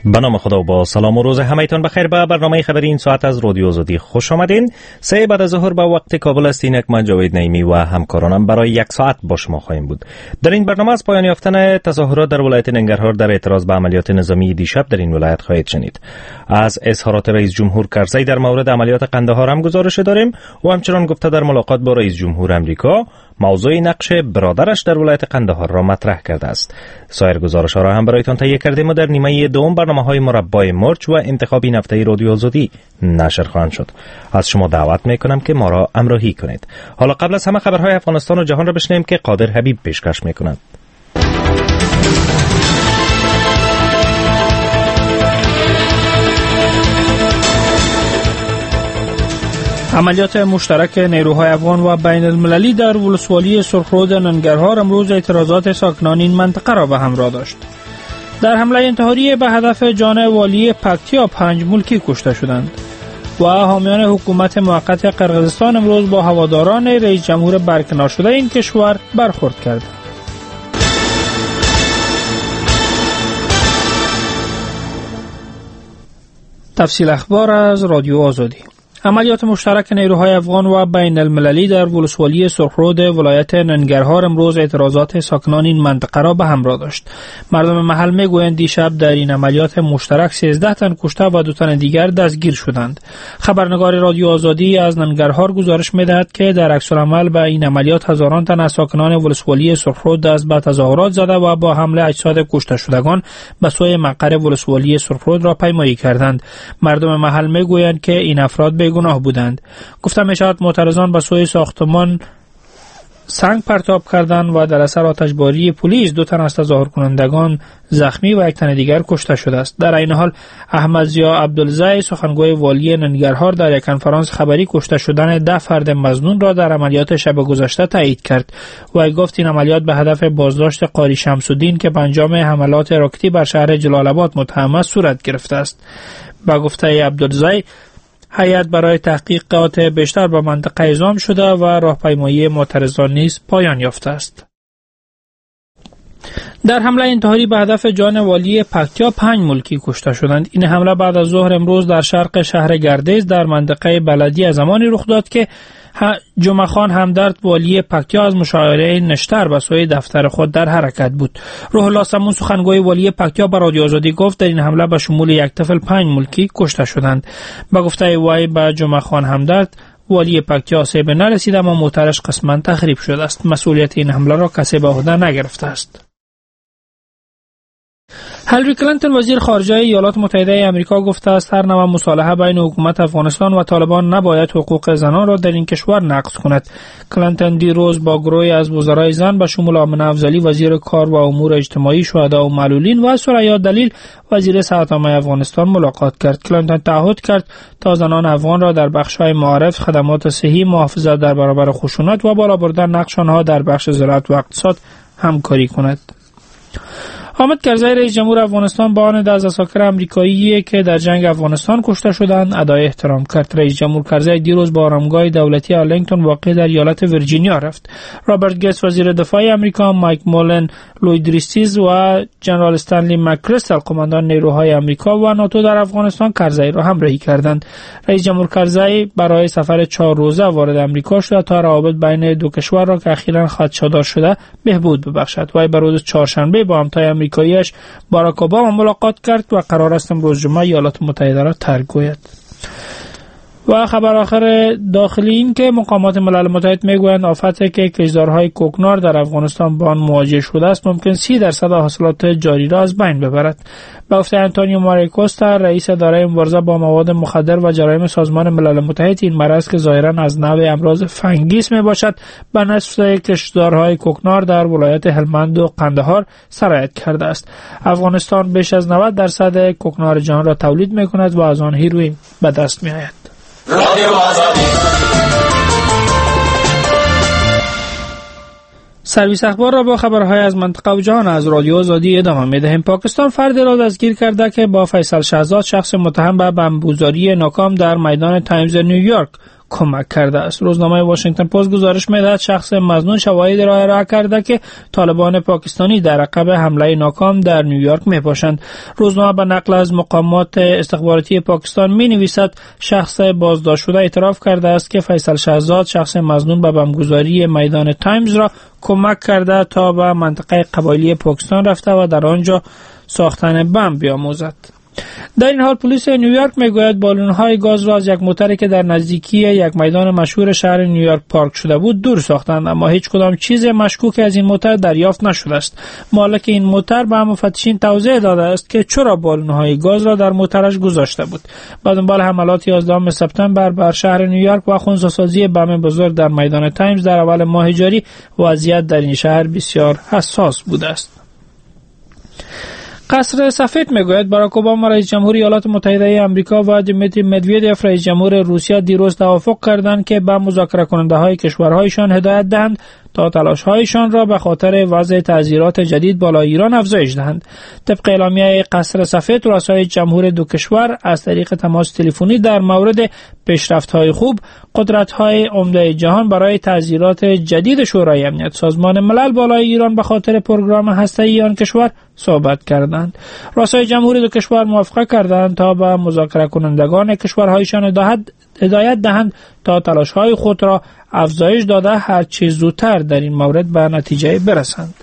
به نام خدا و با سلام و روز همه‌تان بخیر. به برنامه خبری این ساعت از رادیو آزادی خوش آمدین. 3 بعد از ظهر به وقت کابل است. اینک من جاوید نعیمی و همکارانم برای 1 ساعت با شما خواهیم بود. در این برنامه از پایان یافتن تظاهرات در ولایت ننگرهار در اعتراض به عملیات نظامی دیشب در این ولایت خواهید شنید. از اظهارات رئیس جمهور کرزی در مورد عملیات قندهار هم گزارش داریم و همچنان گفته در ملاقات با رئیس جمهور امریکا موضوع نقش برادرش در ولایت قندهار را مطرح کرده است. سایر گزارش‌ها را هم برایتان تهیه کردیم و در نیمه دوم برنامه‌های مربای مرچ و انتخابی هفته رادیو آزادی نشر خواهند شد. از شما دعوت می‌کنم که ما را همراهی کنید. حالا قبل از همه خبرهای افغانستان و جهان را بشنویم که قادر حبیب پیشکش می‌کند. عملیات مشترک نیروهای افغان و بین المللی در ولسوالی سرخرود ننگرهار امروز اعتراضات ساکنان این منطقه را به همراه داشت. در حمله انتحاری به هدف جان والی پکتیا 5 ملکی کشته شدند و حامیان حکومت موقت قرقیزستان امروز با هواداران رئیس جمهور برکنار شده این کشور برخورد کردند. تفصیل اخبار از رادیو آزادی. عملیات مشترک نیروهای افغان و بین المللی در ولسوالی سرخرود ولایت ننگرهار امروز اعتراضات ساکنان این منطقه را به همراه داشت. مردم محل میگویند دیشب در این عملیات مشترک 13 تن کشته و 2 تن دیگر دستگیر شدند. خبرنگار رادیو آزادی از ننگرهار گزارش می‌دهد که در عکس‌العمل به این عملیات هزاران تن از ساکنان ولسوالی سرخرود دست به تظاهرات زده و با حمله اجساد کشته شدگان به سوی مقر ولسوالی سرخرود را پیمایی کردند. مردم محل میگویند که این افراد گناه بودند. گفته می شود معترضان به سوی ساختمان سنگ پرتاب کردند و در اثر آتشباری پلیس 2 تن از تظاهر کنندگان زخمی و 1 تن دیگر کشته شده است. در این حال احمد ضیا عبدالزی سخنگوی والی ننگرهار در یک کنفرانس خبری کشته شدن 10 فرد مظنون را در عملیات شب گذشته تایید کرد و گفت این عملیات به هدف بازداشت قاری شمس‌الدین که به انجام حملات راکتی بر شهر جلال آباد متهم است صورت گرفته است. با گفته عبدالزی هیئت برای تحقیقات بیشتر به منطقه اعزام شده و راهپیمایی معترضان نیز پایان یافته است. در حمله انتحاری به هدف جان والی پکتیا 5 ملکی کشته شدند. این حمله بعد از ظهر امروز در شرق شهر گردیز در منطقه بلدی زمانی رخ داد که جمعه خان همدرد والی پکتیا از مشاوره نشتر به سوی دفتر خود در حرکت بود. روح الله سمون سخنگوی والی پکتیا به رادیو آزادی گفت در این حمله به شمول 1 طفل 5 ملکی کشته شدند. به گفته وی به جمعه خان همدرد والی پکتیا آسیب نرسیده اما موترش قسما تخریب شده است. مسئولیت این حمله را کسی به عهده نگرفته است. هیلاری کلینتون وزیر خارجه ایالات متحده آمریکا گفته است هر نوع مصالحه بین حکومت افغانستان و طالبان نباید حقوق زنان را در این کشور نقض کند. کلینتون دیروز با گروهی از وزرای زن به شمول آمنه افضلی وزیر کار و امور اجتماعی، شهدا و معلولین و ثریا دلیل وزیر صحت عامه افغانستان ملاقات کرد. کلینتون تعهد کرد تا زنان افغان را در بخش‌های معارف، خدمات صحی، محافظت در برابر خشونت و بالا بردن نقش آنها در بخش زراعت و اقتصاد همکاری کند. حامد کرزی رئیس جمهور افغانستان با آن 10 اساکر آمریکایی که در جنگ افغانستان کشته شدند ادای احترام کرد. رئیس جمهور کرزی دیروز با آرامگاه دولتی آرلینگتون واقع در ایالت ویرجینیا رفت. رابرت گیتس وزیر دفاع آمریکا، مایک مولن لوید ریستیز و جنرال استنلی مکریستل قماندان نیروهای آمریکا و ناتو در افغانستان کرزی را همراهی کردند. رئیس جمهور کرزی برای سفر 4 روزه وارد آمریکا شد تا روابط بین دو کشور را که اخیراً خدشه‌دار شده بهبود ببخشد. وی بر روز چهارشنبه با همتای آمریکایی‌اش باراک اوباما ملاقات کرد و قرار است امروز جمعه ایالات متحده را ترک گوید. و خبر آخر داخلی این که مقامات ملل متحد میگویند آفتی که کشدارهای کوکنار در افغانستان با آن مواجه شده است ممکن 30% حاصلات جاری را از بین ببرد. به گفته آنتونیو ماریکوستا رئیس اداره مبارزه با مواد مخدر و جرایم سازمان ملل متحد این مرض که ظاهرا از نوع امراض فنگیس میباشد به نصف کشدارهای کوکنار در ولایت هلمند و قندهار سرایت کرده است. افغانستان بیش از 90% کوکنار جهان را تولید میکند و از آن هیروئین به دست میآید. رادیو آزادی. سرویس اخبار را با خبرهای از منطقه و جهان از رادیو آزادی ادامه می‌دهیم. پاکستان فردی را دستگیر کرده که با فیصل شهزاد شخص متهم به بمبگذاری ناکام در میدان تایمز نیویورک کمک کرده است. روزنامه واشنگتن پست گزارش می‌دهد شخص مظنون شواهدی را ارائه کرده که طالبان پاکستانی در عقب حمله ناکام در نیویورک می‌باشند. روزنامه به نقل از مقامات استخباراتی پاکستان می‌نویسد شخص بازداشت شده اعتراف کرده است که فیصل شهزاد شخص مظنون به بمبگذاری میدان تایمز را کمک کرده تا به منطقه قبایلی پاکستان رفته و در آنجا ساختن بمب بیاموزد. در این حال پلیس نیویورک میگوید بالون‌های گاز را از یک موتری که در نزدیکی یک میدان مشهور شهر نیویورک پارک شده بود دور ساختند، اما هیچ کدام چیز مشکوکی از این موتر دریافت نشده است. مالک این موتر به مفتشین توضیح داده است که چرا بالون‌های گاز را در موترش گذاشته بود. با دنبال حملات 11 سپتامبر بر شهر نیویورک و خنثی‌سازی بم بزرگ در میدان تایمز در اول ماه جاری، وضعیت در این شهر بسیار حساس بوده است. قصر سفید میگوید باراک اوباما رئیس جمهور ایالات متحده آمریکا و دیمیتری مدویدف رئیس جمهور روسیه دیروز توافق کردند که به مذاکره کننده های کشورهایشان هدایت دهند تا تلاش‌هایشان را به خاطر وضع تعزیرات جدید بالای ایران افزایش دهند. طبق اعلامیه قصر سفید، رؤسای جمهور دو کشور از طریق تماس تلفنی در مورد پیشرفت‌های خوب، قدرت‌های عمده جهان برای تعزیرات جدید شورای امنیت سازمان ملل بالای ایران به خاطر پروگرام هسته‌ای آن کشور صحبت کردند. رؤسای جمهور دو کشور موافقت کردند تا به مذاکره کنندگان کشورهایشان هدایت دهند تا تلاش‌های خود را افزایش داده هر چه زودتر در این مورد به نتیجه برسند.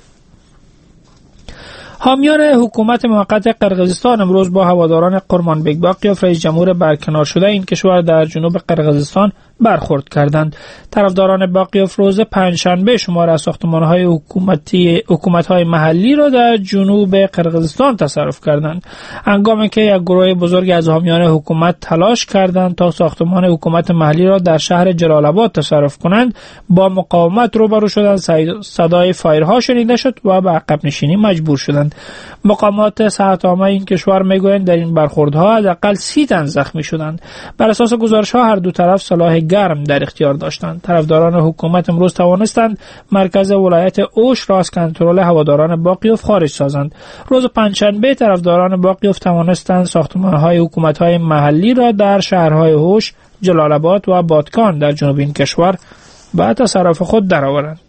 حامیان حکومت موقت قرقیزستان امروز با هواداران قرمانبک باقیوف رئیس جمهور برکنار شده این کشور در جنوب قرقیزستان برخورد کردند. طرفداران باقیوف روز پنجشنبه شمار از ساختمان‌های حکومت‌های محلی را در جنوب قرقیزستان تصرف کردند، هنگامی که یک گروه بزرگ از حامیان حکومت تلاش کردند تا ساختمان حکومت محلی را در شهر جلال آباد تصرف کنند. با مقاومت روبرو شدند، صدای فایرها شنیده شد و به عقب نشینی مجبور شدند. مقامات صحت‌عامه این کشور میگویند در این برخوردها حداقل 30 تن زخمی شدند. بر اساس گزارش‌ها هر دو طرف سلاح گرم در اختیار داشتند. طرفداران حکومت امروز توانستند مرکز ولایت اوش را از کنترل هواداران باقیوف خارج سازند. روز پنجشنبه طرفداران باقیوف توانستند ساختمان‌های حکومت‌های محلی را در شهرهای اوش، جلال آباد و بادکان در جنوب این کشور به تصرف خود درآورند.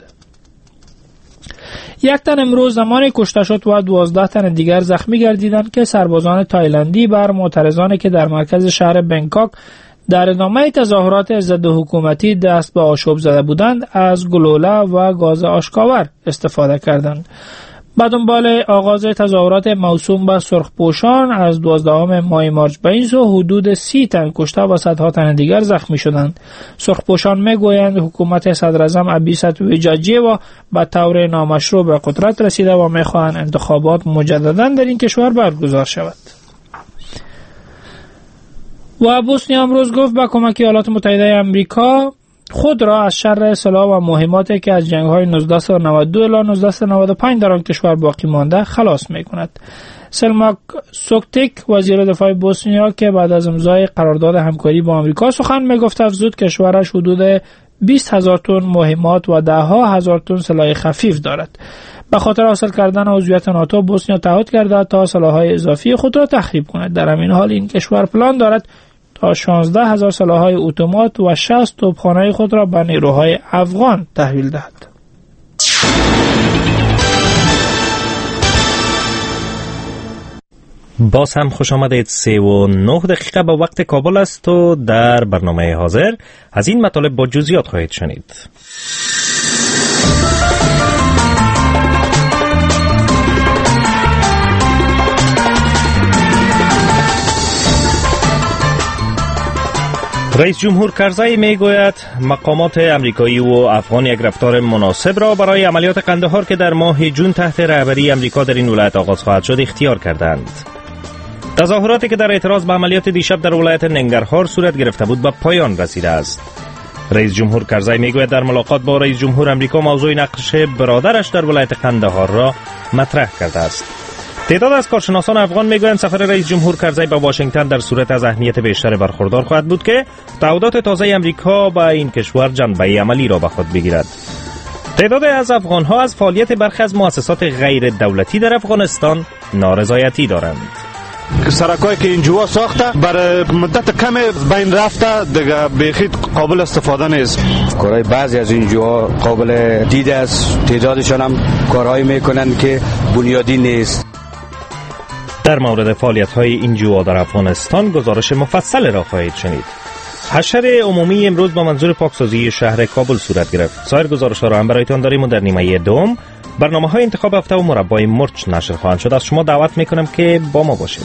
یک تن امروز زمانی کشته شد و 12 تن دیگر زخمی گردیدند که سربازان تایلندی بر معترضانی که در مرکز شهر بنکاک در ادامه تظاهرات ضد حکومتی دست به آشوب زده بودند از گلوله و گاز آشکاور استفاده کردند. با دنبال آغاز تظاهرات موسوم به سرخپوشان از 12 ماه مارچ به این سو حدود 30 تن کشته و صدها تن دیگر زخمی شدند. سرخپوشان میگویند حکومت صدراعظم ابیست ویجاجیوا به طور نامشروع به قدرت رسیده و میخواهند انتخابات مجددا در این کشور برگزار شود. و بوسنیا امروز گفت با کمک ایالات متحده آمریکا خود را از شر سلاح و مهماتی که از جنگ‌های 1992 الی 1995 در آن کشور باقی مانده خلاص می‌کند. سلماک سوکتیک وزیر دفاع بوسنیا که بعد از امضای قرارداد همکاری با آمریکا سخن می‌گفت افزود کشورش حدود 20,000 تن مهمات و 10,000 تن سلاح خفیف دارد. به خاطر حاصل کردن عضویت ناتو بوسنیا تعهد کرده تا سلاح‌های اضافی خود را تخریب کند. در همین حال این کشور پلان دارد تا 16,000 سلاح‌های اتومات و 60 توپخانه خود را به نیروهای افغان تحویل دهد. باز هم خوش آمدید. 3:09 دقیقه به وقت کابل است و در برنامه حاضر از این مطالب با جزئیات خواهید شنید. رئیس جمهور کرزی میگوید مقامات امریکایی و افغان یک رفتار مناسب را برای عملیات قندهار که در ماه جون تحت رهبری امریکا در این ولایت آغاز خواهد شد اختیار کردند. تظاهراتی که در اعتراض به عملیات دیشب در ولایت ننگرهار صورت گرفته بود به پایان رسیده است. رئیس جمهور کرزی میگوید در ملاقات با رئیس جمهور امریکا موضوع نقش برادرش در ولایت قندهار را مطرح کرده است. تعداد از کارشناسان افغان میگویند سفر رئیس جمهور کرزی به واشنگتن در صورت از اهمیت بیشتر برخوردار خواهد بود که تعهدات تازه امریکا به این کشور جنبه عملی را به خود بگیرد. تعداد از افغان‌ها از فعالیت برخی از مؤسسات غیر دولتی در افغانستان نارضایتی دارند. سرکایی که این جوا ساخته برای مدت کمی بین رفته دیگه بیخی قابل استفاده نیست. کارهای بعضی از این جوا قابل دید است، تعدادشان هم کارهایی میکنند که بنیادی نیست. در مورد فعالیت‌های این جوا در افغانستان گزارش مفصل را خواهید شنید. حشر عمومی امروز با منظور پاکسازی شهر کابل صورت گرفت. سایر گزارش‌ها را هم برایتان داریم و در نیمه دوم برنامه‌های انتخاب هفته و مربای مرچ نشر خواهند شد. از شما دعوت می‌کنم که با ما باشید.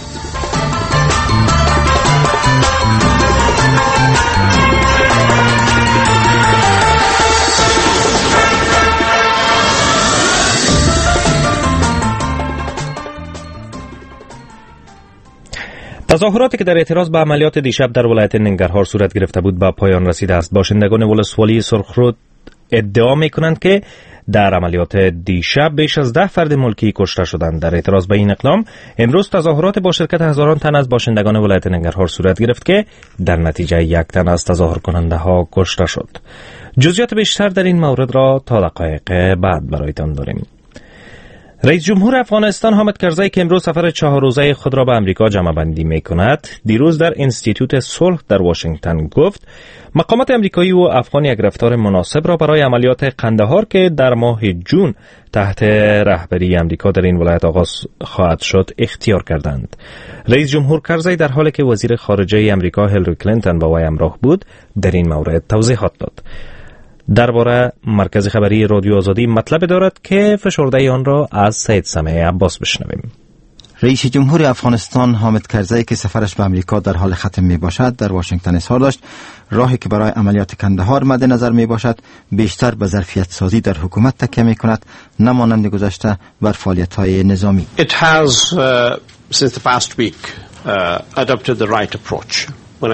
تظاهراتی که در اعتراض به عملیات دیشب در ولایت ننگرهار صورت گرفته بود به پایان رسیده است. باشندگان ولسوالی سرخرود ادعا می‌کنند که در عملیات دیشب بیش از 10 فرد ملکی کشته شدند. در اعتراض به این اقدام امروز تظاهرات با شرکت هزاران تن از باشندگان ولایت ننگرهار صورت گرفت که در نتیجه 1 تن از تظاهر کننده ها کشته شد. جزئیات بیشتر در این مورد را تا دقایق بعد برایتان داریم. رئیس جمهور افغانستان حامد کرزی که امروز سفر 4 روزه خود را به امریکا جمع بندی می کند، دیروز در انستیتوت صلح در واشنگتن گفت مقامات امریکایی و افغان یک رفتار مناسب را برای عملیات قندهار که در ماه جون تحت رهبری امریکا در این ولایت آغاز خواهد شد اختیار کردند. رئیس جمهور کرزی در حالی که وزیر خارجه امریکا هیلاری کلینتون با وی همراه بود در این مورد توضیحات داد. درباره مرکز خبری رادیو آزادی مطلب دارد که فشرده آن را از سید سمیع عباس بشنویم. رئیس جمهور افغانستان حامد کرزی که سفرش به امریکا در حال ختم می باشد در واشنگتن اظهار داشت راهی که برای عملیات قندهار مد نظر می باشد بیشتر به ظرفیت سازی در حکومت تکیه می کند نه مانند گذشته بر فعالیت های نظامی. It has since the past week adopted the right approach.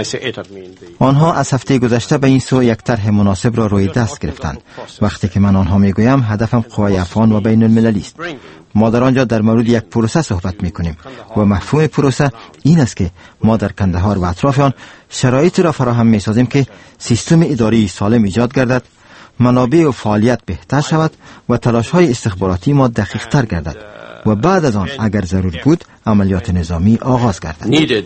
آنها از هفته گذشته به این سو یک طرح مناسب را روی دست گرفتند. وقتی که من آنها میگویم هدفم قوای افغان و بین المللی است. ما در آنجا در مورد یک پروسه صحبت میکنیم و مفهوم پروسه این است که ما در قندهار و اطراف آن شرایطی را فراهم میسازیم که سیستم اداری سالم ایجاد گردد، منابع و فعالیت بهتر شود و تلاش‌های استخباراتی ما دقیق تر گردد و بعد از آن اگر ضرور بود عملیات نظامی آغاز گردد.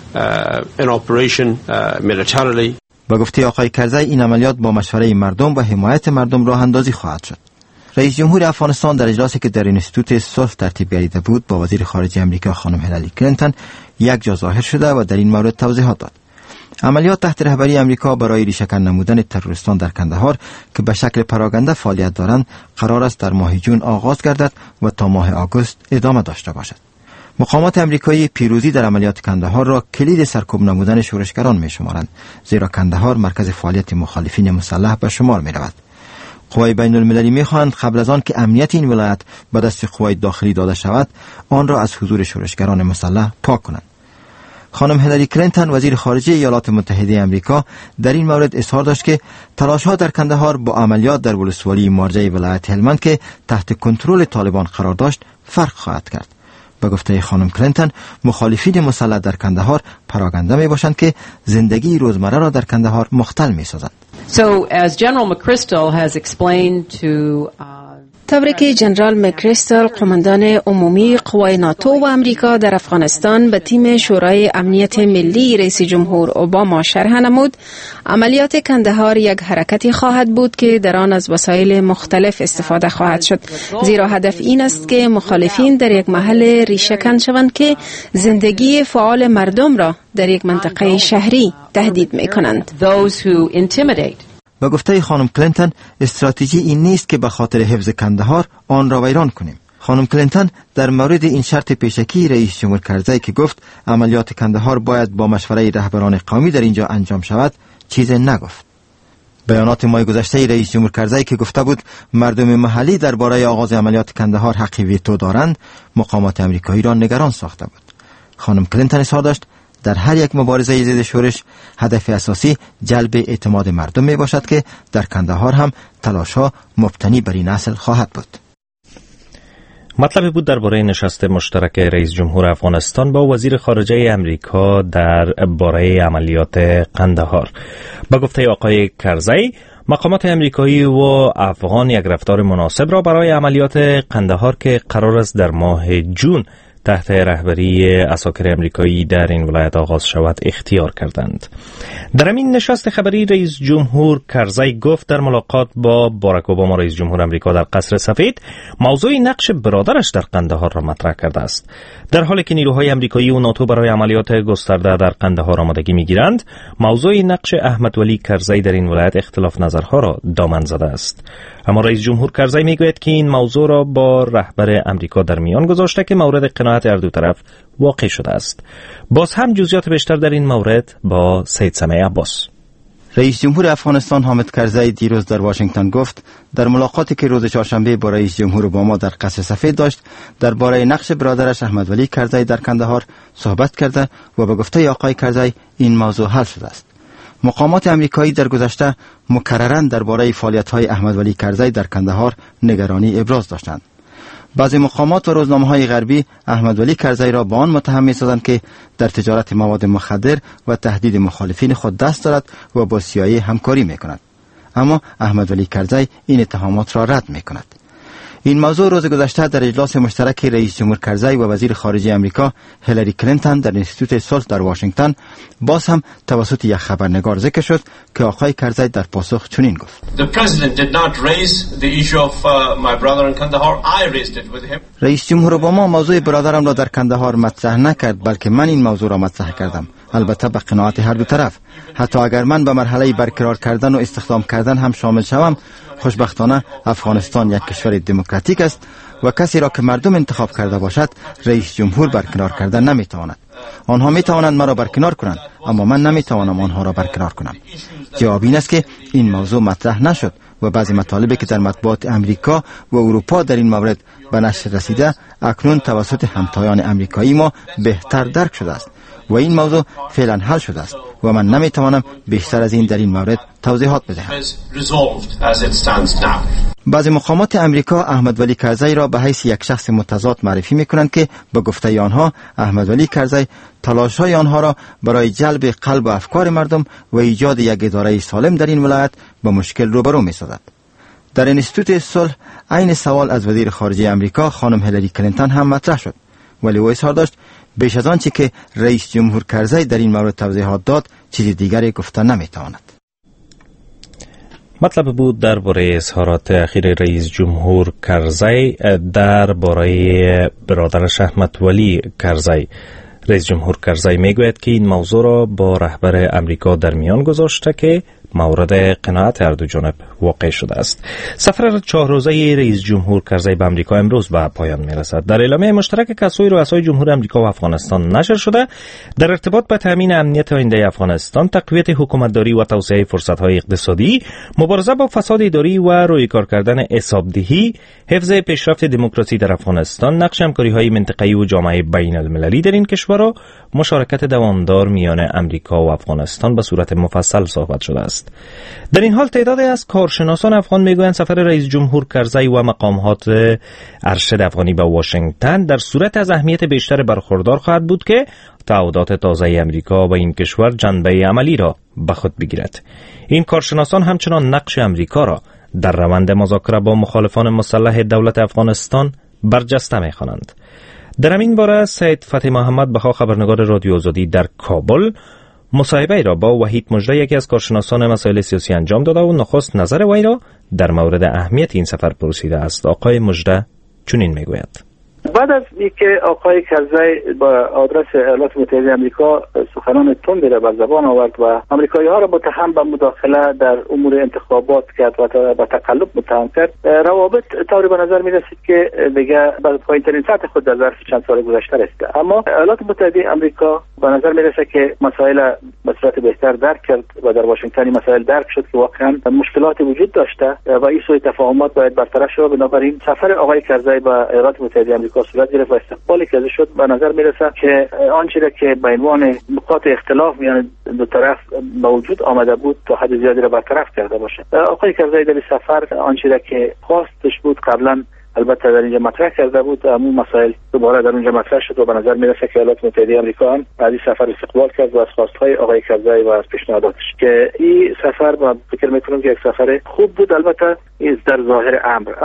با گفته آقای کرزی این عملیات با مشوره مردم و حمایت مردم راه اندازی خواهد شد. رئیس جمهور افغانستان در اجلاسی که در انستیتوت صلح ترتیب گردیده بود با وزیر خارجه امریکا خانم هیلاری کلینتون یک جا ظاهر شده و در این مورد توضیحات داد. عملیات تحت رهبری امریکا برای ریشه‌کن نمودن تروریستان در قندهار که به شکل پراگنده فعالیت دارند قرار است در ماه جون آغاز گردد و تا ماه آگوست ادامه داشته باشد. مقامات امریکایی پیروزی در عملیات قندهار را کلید سرکوب نمودن شورشگران می شمارند، زیرا قندهار مرکز فعالیت مخالفین مسلح به شمار می رود. قوای بین المللی می خواهند قبل از آن که امنیت این ولایت به دست قوای داخلی داده شود آن را از حضور شورشگران مسلح پاک کنند. خانم هیلاری کلینتون وزیر خارجه ایالات متحده امریکا در این مورد اظهار داشت که تلاش‌ها در قندهار با عملیات در ولسوالی مارجه ولایت هلمند که تحت کنترل طالبان قرار داشت فرق خواهد کرد. به گفته خانم کلینتون مخالفین مسلح در قندهار پراگنده می باشند که زندگی روزمره را در قندهار مختل می سازند. So as General McChrystal has explained to طوری که جنرال مکریستال قماندان عمومی قوای ناتو و امریکا در افغانستان به تیم شورای امنیت ملی رئیس جمهور اوباما شرح نمود، عملیات قندهار یک حرکتی خواهد بود که در آن از وسایل مختلف استفاده خواهد شد، زیرا هدف این است که مخالفین در یک محل ریشه‌کن شوند که زندگی فعال مردم را در یک منطقه شهری تهدید می‌کنند. با گفته خانم کلینتون استراتژی این نیست که به خاطر حفظ قندهار آن را ویران کنیم. خانم کلینتون در مورد این شرط پیشکی رئیس جمهور کرزی که گفت عملیات قندهار باید با مشوره رهبران قومی در اینجا انجام شود چیزی نگفت. بیانات ماه گذشته رئیس جمهور کرزی که گفته بود مردم محلی درباره آغاز عملیات قندهار حق ویتو دارند مقامات امریکایی را نگران ساخته بود. خانم کلینتون اظهار داشت در هر یک مبارزه ضد شورش هدف اساسی جلب اعتماد مردم می باشد که در قندهار هم تلاش‌ها مبتنی بر این اصل خواهد بود. مطلب بود درباره نشست مشترک رئیس جمهور افغانستان با وزیر خارجه امریکا درباره عملیات قندهار. با گفته آقای کرزی مقامات امریکایی و افغان یک رفتار مناسب را برای عملیات قندهار که قرار است در ماه جون تحت رهبری عساکر امریکایی در این ولایت آغاز شود اختیار کردند. در همین نشست خبری رئیس جمهور کرزی گفت در ملاقات با باراک اوباما رئیس جمهور امریکا در قصر سفید موضوع نقش برادرش در قندهار را مطرح کرده است. در حالی که نیروهای امریکایی و ناتو برای عملیات گسترده در قندهار آمادگی می‌گیرند، موضوع نقش احمد ولی کرزی در این ولایت اختلاف نظرها را دامن زده است. اما رئیس جمهور کرزی میگوید که این موضوع را با رهبر امریکا در میان گذاشته که مورد قناعت هر دو طرف واقع شده است. باز هم جزئیات بیشتر در این مورد با سید سمیع عباس. رئیس جمهور افغانستان حامد کرزی دیروز در واشنگتن گفت در ملاقاتی که روز چهارشنبه با رئیس جمهور اوباما در قصر سفید داشت درباره نقش برادرش احمد ولی کرزی در کندهار صحبت کرده و به گفته آقای کرزی این موضوع حل شده است. مقامات امریکایی در گذشته مکرراً درباره فعالیت‌های احمد ولی کرزی در کندهار نگرانی ابراز داشتند. بعضی مقامات و روزنامه‌های غربی احمد ولی کرزی را به آن متهم می‌سازند که در تجارت مواد مخدر و تهدید مخالفین خود دست دارد و با CIA همکاری می‌کند. اما احمد ولی کرزی این اتهامات را رد می‌کند. این موضوع روز گذشته در اجلاس مشترک رئیس جمهور کرزی و وزیر خارجه امریکا هیلاری کلینتون در انستیتوت صلح در واشنگتن باز هم توسط یک خبرنگار ذکر شد که آقای کرزی در پاسخ چنین گفت: رئیس جمهور اوباما موضوع برادرم را در کندهار مطرح نکرد، بلکه من این موضوع را مطرح کردم، البته به قناعت هر دو طرف. حتی اگر من به مرحله برقرار کردن و استخدام کردن هم شامل شوم، خوشبختانه افغانستان یک کشور دموکراتیک است و کسی را که مردم انتخاب کرده باشد رئیس جمهور برکنار کردن نمیتواند. آنها میتوانند مرا برکنار کنند، اما من نمیتوانم آنها را برکنار کنم. جواب این است که این موضوع مطرح نشد و بعضی مطالبی که در مطبوعات امریکا و اروپا در این مورد به نشر رسیده اکنون توسط همتایان امریکایی ما بهتر درک شده است و این موضوع فعلا حل شده است و من نمیتوانم بیشتر از این در این مورد توضیحات بدهم. بعضی مقامات امریکا احمد ولی کرزی را به حیث یک شخص متضاد معرفی میکنند که به گفته آنها احمد ولی کرزی تلاش‌های آنها را برای جلب قلب و افکار مردم و ایجاد یک اداره سالم در این ولایت به مشکل روبرو می‌سازد. در انستیتوت صلح عین سوال از وزیر خارجه امریکا خانم هیلاری کلینتون هم مطرح شد، ولی او اظهار داشت بیش از آنچه که رئیس جمهور کرزی در این مورد توضیحات داد چیز دیگری گفته نمیتواند. مطلب بود درباره اظهارات اخیر رئیس جمهور کرزی درباره برادرش احمد ولی کرزی. رئیس جمهور کرزی میگوید که این موضوع را با رهبر امریکا در میان گذاشته که مورد قناعت هر دو جانب واقع شده است. سفر 4 روزه رئیس جمهور کرزی به امریکا امروز به پایان میرسد. در اعلامیه مشترک که از سوی رؤسای جمهور امریکا و افغانستان نشر شده، در ارتباط به تامین امنیت آینده افغانستان، تقویت حکومتداری و توسعه فرصت‌های اقتصادی، مبارزه با فساد اداری و رویکار کردن حسابدهی، حفظ پیشرفت دموکراسی در افغانستان، نقش همکاری‌های منطقه‌ای و جامعه بین‌المللی در این کشور و مشارکت دوامدار میان امریکا و افغانستان به صورت مفصل صحبت شده است. در این حال تعدادی از کارشناسان افغان میگویند سفر رئیس جمهور کرزی و مقامات ارشد افغانی به واشنگتن در صورت از اهمیت بیشتر برخوردار خواهد بود که تعهدات تازه امریکا به این کشور جنبه عملی را به خود بگیرد. این کارشناسان همچنان نقش امریکا را در روند مذاکره با مخالفان مسلح دولت افغانستان برجسته می‌خوانند. در این باره سید فتح محمد بها، خبرنگار رادیو آزادی در کابل، مصاحبه را با وحید مژده، یکی از کارشناسان مسائل سیاسی، انجام داده و نخست نظر وی را در مورد اهمیت این سفر پرسیده است. آقای مژده چنین میگوید: بعد از اینکه آقای کرزی با آدرس ایالات متحده آمریکا سخنان تندی را بر زبان آورد و آمریکایی‌ها را متهم به مداخله در امور انتخابات کرد و به تقلب متهم کرد، روابط طوری به نظر می‌رسید که دیگه به پایین‌ترین سطح خود در ظرف چند سال گذشته رسیده. اما ایالات متحده آمریکا به نظر می‌رسه که مسائل به صورت بهتر درک کرد و در واشنگتن مسائل درک شد که واقعا مشکلات وجود داشته و این سوء تفاهمات باید برطرف شود. بنابراین سفر آقای کرزی به ایالات متحده آمریکا صورت گرفت و استقبالی که شد به نظر میرسه که آنچه را که به عنوان نقاط اختلاف میان دو طرف موجود آمده بود تا حد زیادی را برطرف کرده باشه. آقای کرزی در سفر آنچه را که خواستش بود قبلا البته در اینجا مطرح کرده بود، اما مسائل دوباره در اونجا مطرح شد و به نظر میرسه که ایالات متحده آمریکا هم از این سفر استقبال کرد و از خواستهای آقای کرزی و از پیشنهاداتش که این سفر من فکر میکنم که یک سفر خوب بود. البته این در ظاهر امر، اما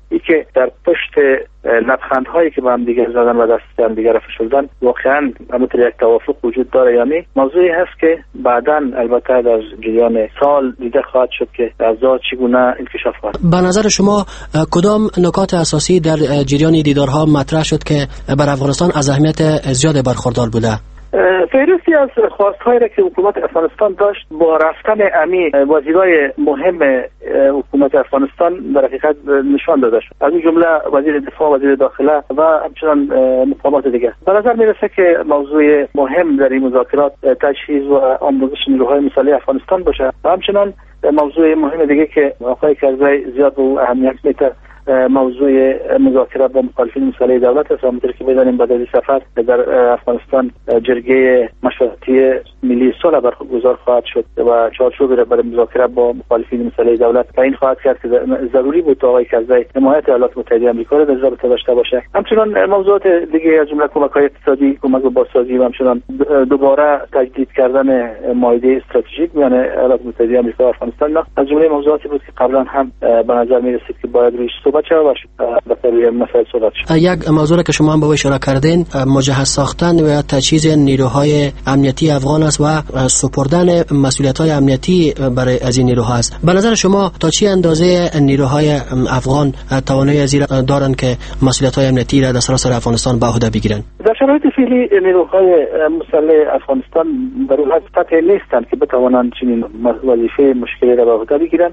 این که در پشت لبخندهایی که با هم دیگه زدن و دست هم دیگه را فشردن واقعا همونطور یک توافق وجود داره یا نه، موضوعی هست که بعداً البته در جریان سال دیده خواهد شد که اوضاع چگونه انکشاف خواهد. به نظر شما کدام نکات اساسی در جریان دیدارها مطرح شد که بر افغانستان از اهمیت زیاد برخوردار بوده؟ فهرستی از خواستهایی را که حکومت افغانستان داشت با رفتن امی وزیرای مهم حکومت افغانستان در حقیقت نشان داده شد، از این جمله وزیر دفاع، وزیر داخله و همچنان مقامات دیگر. به نظر میرسه که موضوع مهم در این مذاکرات تجهیز و آموزش نیروهای مسلح افغانستان باشه و همچنان موضوع مهم دیگه که آقای کرزی زیاد به اهمیت میده موضوع مذاکره با مخالفین مسلح دولت است. همونطور که بدانیم بعد از سفر در افغانستان جرگه مشورتی ملی صلح برگزار خواهد شد و چارچوبی را برای مذاکره با مخالفین مسلح دولت تعیین خواهد کرد که ضروری بود تا آقای کرزی حمایت ایالات متحده آمریکا را در رابطه داشته باشه. همچنان موضوعات دیگه از جمله کمک‌های اقتصادی، کمک به بازسازی و همچنان دوباره تجدید کردن معاهده استراتژیک میان ایالات متحده آمریکا و افغانستان از جمله موضوعاتی بود که قبلا هم به نظر می‌رسید که باید رویش صحبت شود و به مسائل صحبت شد. یک موضوع که شما هم به اشاره کردین مجهز ساختن و تجهیز نیروهای امنیتی افغان است و سپردن مسئولیت‌های امنیتی برای از این نیروها است. به نظر شما تا چه اندازه نیروهای افغان توانایی از این دارند که مسئولیت‌های امنیتی را در سراسر افغانستان به عهده بگیرند؟ در شرایط فعلی نیروهای مسلح افغانستان در اون حد سطح نیستند که بتوانند چنین وظیفه مشکلی را به عهده بگیرند،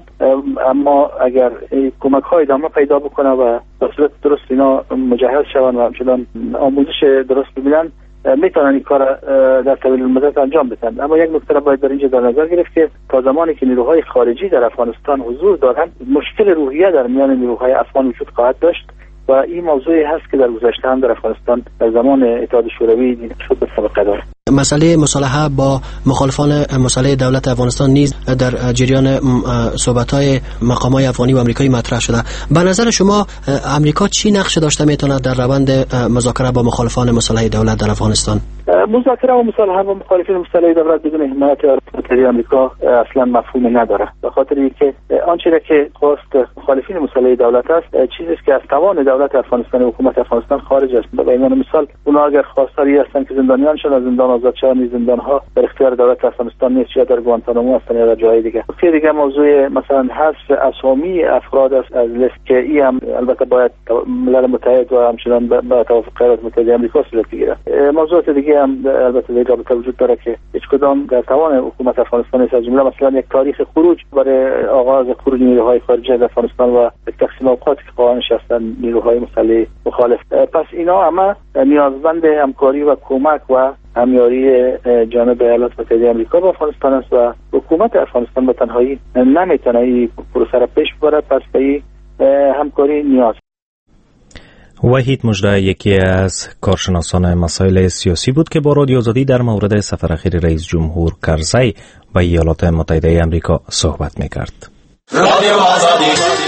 اما اگر کمک‌های ادامه پیدا بکنه و به صورت درست اینا مجهز شوند و همچنان آموزش درست ببینن میتونن این کار در طویل المدت انجام بدن. اما یک نکته را باید در اینجا در نظر گرفت که تا زمانی که نیروهای خارجی در افغانستان حضور دارند مشکل روحیه در میان نیروهای افغان وجود خواهد داشت و این موضوعی هست که در گذشته هم در افغانستان در زمان اتحاد شوروی دیده شد به سابقه داره. مسئله مصالحه با مخالفان مسلح دولت افغانستان نیز در جریان صحبت‌های مقامات افغانی و آمریکایی مطرح شده. به نظر شما آمریکا چی نقش داشته میتونه در روند مذاکره با مخالفان مسلح دولت در افغانستان؟ مذاکره و مصالحه با مخالفین مسلح دولت بدون حمایت ایالات متحده آمریکا اصلا مفهوم نداره، به خاطر اینکه آنچه که خواست مخالفین مسلح دولت است چیزی است که از توان دولت افغانستان و حکومت افغانستان خارج است. به عنوان مثال اونها اگر خواستاری هستند که زندانیان شدن زندان آزاد شدن، زندان‌ها در اختیار دولت افغانستان نیست، یا در گوانتانامو هستند یا در جای دیگه. خیلی دیگه موضوع مثلا حذف اسامی افراد است از لیست که این هم البته باید ملل متحد و همچنان با توافق ایالات متحده آمریکا صورت بگیرد. موضوعات دیگه هم البته در رابطه وجود داره که هیچ کدام در توان حکومت افغانستان نیست، از جمله مثلا یک تاریخ خروج برای آغاز خروج نیروهای خارجی از افغانستان و تقسیم اوقاتی که قانونش هستند نیروهای مسلح مخالف. پس اینا همه نیازمند همکاری و کمک و همیاری جانب ایالات متحده آمریکا با افغانستان است و حکومت افغانستان به تنهایی نمیتونه این پروسه را پیش ببره. پس به همکاری نیاز. وحید مژده یکی از کارشناسان مسائل سیاسی بود که با رادیو آزادی در مورد سفر اخیر رئیس جمهور کرزی به ایالات متحده آمریکا صحبت می‌کرد. رادیو آزادی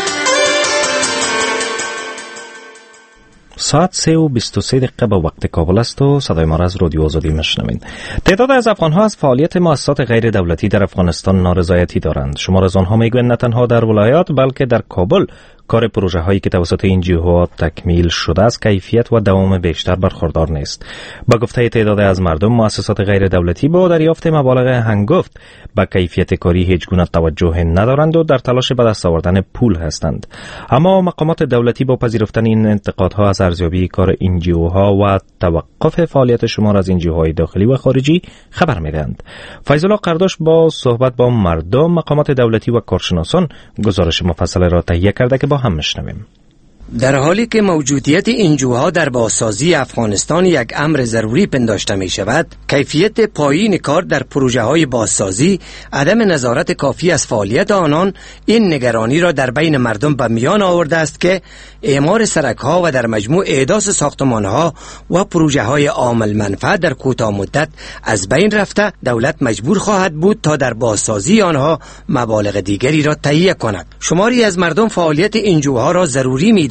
ساعت 3:23 به وقت کابل است و صدای ما را از رادیو آزادی میشنوید. تعداد از افغان‌ها از فعالیت مؤسسات غیر دولتی در افغانستان نارضایتی دارند. شمار از آنها میگویند نه تنها در ولایات بلکه در کابل کار پروژه هایی که توسط این جهات تکمیل شده است کیفیت و دوام بیشتر برخوردار نیست. با گفته تعداد از مردم مؤسسات غیر دولتی با دریافت مبالغ هنگفت به کیفیت کاری هیچ گونه توجه ندارند و در تلاش به دست آوردن پول هستند. اما مقامات دولتی با پذیرفتن این انتقادها از ارزیابی کار این جهات و توقف فعالیت شمار از این جهات داخلی و خارجی خبر میدهند. فیض الله قرداش با صحبت با مردم، مقامات دولتی و کارشناسان گزارش مفصل را تهیه کرده که با هم میشنویم. در حالی که موجودیت انجوها در بازسازی افغانستان یک امر ضروری پنداشته می شود، کیفیت پایین کار در پروژه های بازسازی، عدم نظارت کافی از فعالیت آنان این نگرانی را در بین مردم به میان آورده است که اعمار سرک ها و در مجموع احداث ساختمان ها و پروژه های عامل منفعت در کوتاه مدت از بین رفته، دولت مجبور خواهد بود تا در بازسازی آنها مبالغ دیگری را تهیه کند. شماری از مردم فعالیت انجوها را ضروری می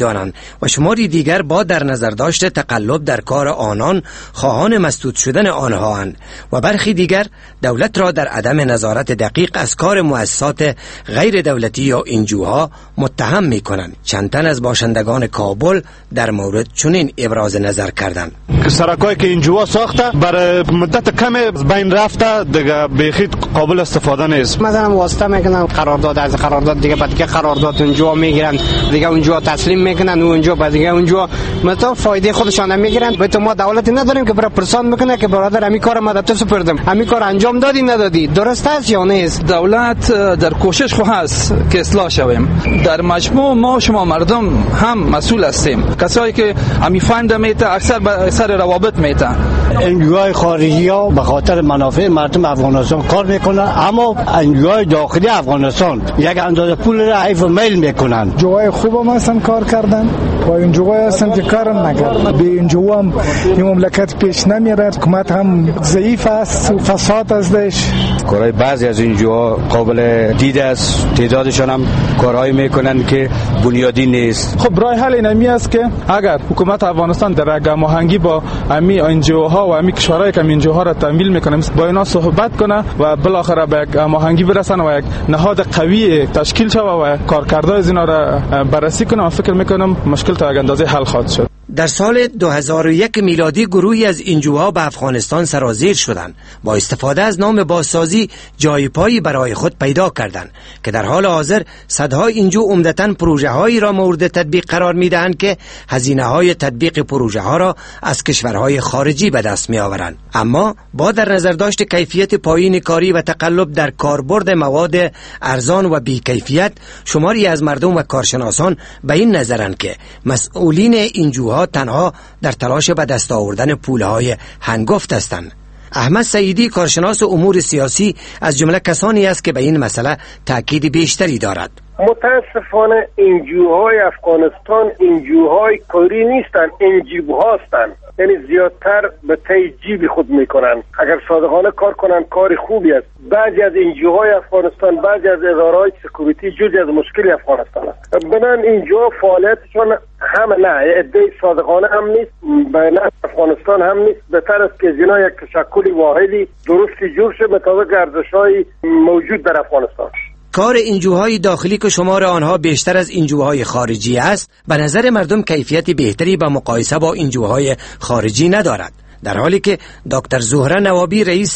دانند و شماری دیگر با در نظر داشت تقلب در کار آنان خواهان مسدود شدن آنهااند و برخی دیگر دولت را در عدم نظارت دقیق از کار مؤسسات غیر دولتی یا انجوها متهم می کنند. چند تن از باشندگان کابل در مورد چنین ابراز نظر کردند. سرکایی که انجوها ساخته برای مدت کم بین رفته دیگه بیخید قابل استفاده نیست. مثلا واسطه میکنن قرارداد از قرارداد دیگه بعد که قرارداد اونجا میگیرن دیگه اونجا تسلیم میکنن اونجا بعد دیگه اونجا مثلا فایده خودشان میگیرن. به تو ما دولتی نداریم که برای پرسان میکنه که برادر همین کار ما تو سپردم همین کار انجام دادی ندادی درست است یا نیست. دولت در کوشش خو هست که اصلاح شویم. در مجموع ما شما مردم هم مسئول هستیم. کسایی که همین فند میته اکثر روابط میته انجوهای خارجی ها به خاطر منافع مردم افغانستان کار میکنن اما انجوهای داخلی افغانستان یک اندازه پول را حیف میل میکنن. جوهای خوب هم هستن کار کردن و این جوهای هستن که کار نکردن. به این جو هم این مملکت پیش نمیره. حکومت هم ضعیف است و فساد ازش. کارهای بعضی از این جوها قابل دید است. تعدادشان هم کارهایی میکنن که بنیادی نیست. خب راه حل اینمی است که اگر حکومت افغانستان در هماهنگی با امی انجوها و امی کشورهای که انجوها را تمویل میکنه با اینا صحبت کنه و بالاخره به یک هماهنگی برسن و یک نهاد قوی تشکیل شود و کارکردهای از اینا را بررسی کنه و فکر میکنم مشکل تا یک اندازه حل خواهد شد. در سال 2001 میلادی گروهی از انجوها به افغانستان سرازیر شدند. با استفاده از نام بازسازی جای پایی برای خود پیدا کردند که در حال حاضر صدها انجو عمدتاً پروژه هایی را مورد تطبیق قرار می دهند که هزینه های تطبیق پروژه ها را از کشورهای خارجی به دست می آورند. اما با در نظر داشت کیفیت پایین کاری و تقلب در کاربرد مواد ارزان و بی‌کیفیت، شماری از مردم و کارشناسان به این نظرند که مسئولین انجوها تنها در تلاش به دست آوردن پولهای هنگفت هستند. احمد سعیدی کارشناس امور سیاسی از جمله کسانی است که به این مسئله تاکید بیشتری دارد. متاسفانه انجوهای افغانستان انجوهای کاری نیستن، انجیبو هستن. یعنی زیادتر به تی جیب خود میکنن. اگر صادقانه کار کنن کار خوبی است. بعضی از انجوهای افغانستان بعضی از ادارهای سکیوریتی جزئی از مشکل افغانستان است. بنان انجوها فعالیتشون هم نه عده صادقانه هم نیست، بین افغانستان هم نیست. بهتر است که از اینا یک تشکل واحدی درستی جور شه مطابق ارزش‌های موجود در افغانستان. کار انجوهای داخلی که شمار آنها بیشتر از انجوهای خارجی است، به نظر مردم کیفیت بهتری با مقایسه با انجوهای خارجی ندارد. در حالی که دکتر زهره نوابی رئیس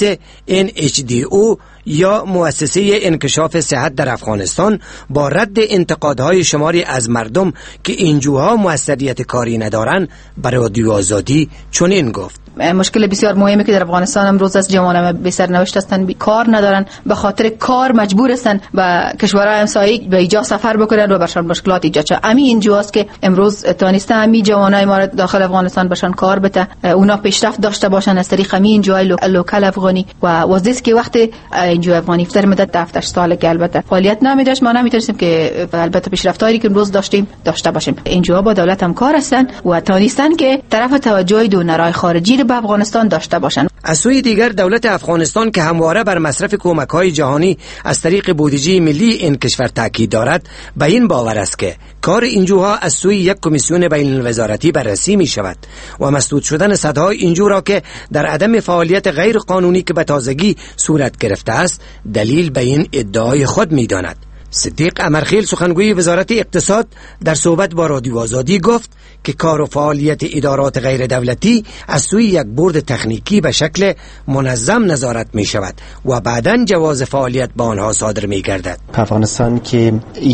NHDO یا مؤسسه انکشاف صحت در افغانستان با رد انتقادهای شماری از مردم که انجوها موثریت کاری ندارند برای رادیو آزادی چنین گفت: مشکل بسیار مهمی که در افغانستان امروز از جوانان به سر نوشته هستند، کار ندارن، به خاطر کار مجبور هستند به کشورهای همسایه به ایجا سفر بکنن و برشان مشکلات ایجاد شد. همین اینجاست که امروز تانسته همین جوانای ما داخل افغانستان بشن کار بده، اونا پیشرفت داشته باشن از طریق همین اینجای لوکال افغانی و واسه که وقتی اینجا افغانی در مدت 7 سال که البته فعالیت نمی‌داشت، ما نمی‌تونستیم که البته پیشرفتایی که امروز داشتیم داشته باشیم. اینجا با دولت هم کار هستن و تانستن که طرف توجه دونرای خارجی به افغانستان داشته باشند. از سوی دیگر دولت افغانستان که همواره بر مصرف کمک‌های جهانی از طریق بودجه ملی این کشور تاکید دارد، به این باور است که کار انجوها از سوی یک کمیسیون بین‌الوزارتی بررسی می‌شود و مسدود شدن صدها انجو را که در عدم فعالیت غیر قانونی که به تازگی صورت گرفته است دلیل به این ادعای خود می‌داند. صدیق امرخیل سخنگوی وزارت اقتصاد در صحبت با رادیو آزادی گفت که کار و فعالیت ادارات غیر دولتی از سوی یک بورد تکنیکی به شکل منظم نظارت می شود و بعداً جواز فعالیت با آنها صادر می گردد. افغانستان که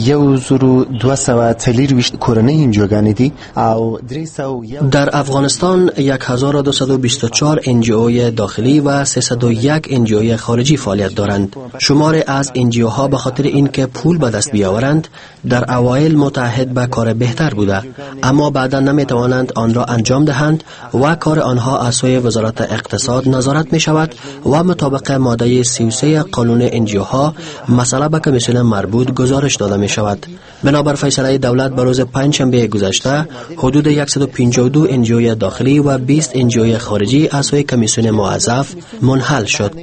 1240 کورنۍ انجوګانې دي او 300 در افغانستان 1224 انجیوی داخلی و 301 انجیوی خارجی فعالیت دارند. شمار از انجیوها به خاطر اینکه پول به دست بیاورند در اوایل متعهد به کار بهتر بوده، اما بعدا نمی توانند آن را انجام دهند و کار آنها از سوی وزارت اقتصاد نظارت می شود و مطابق ماده 33 قانون انجیوها مسئله به کمیسیون مربوط گزارش داده می شود. بنابر فیصله دولت به روز پنجشنبه گذشته حدود 152 انجیوی داخلی و 20 انجیوی خارجی از سوی کمیسیون موظف منحل شد.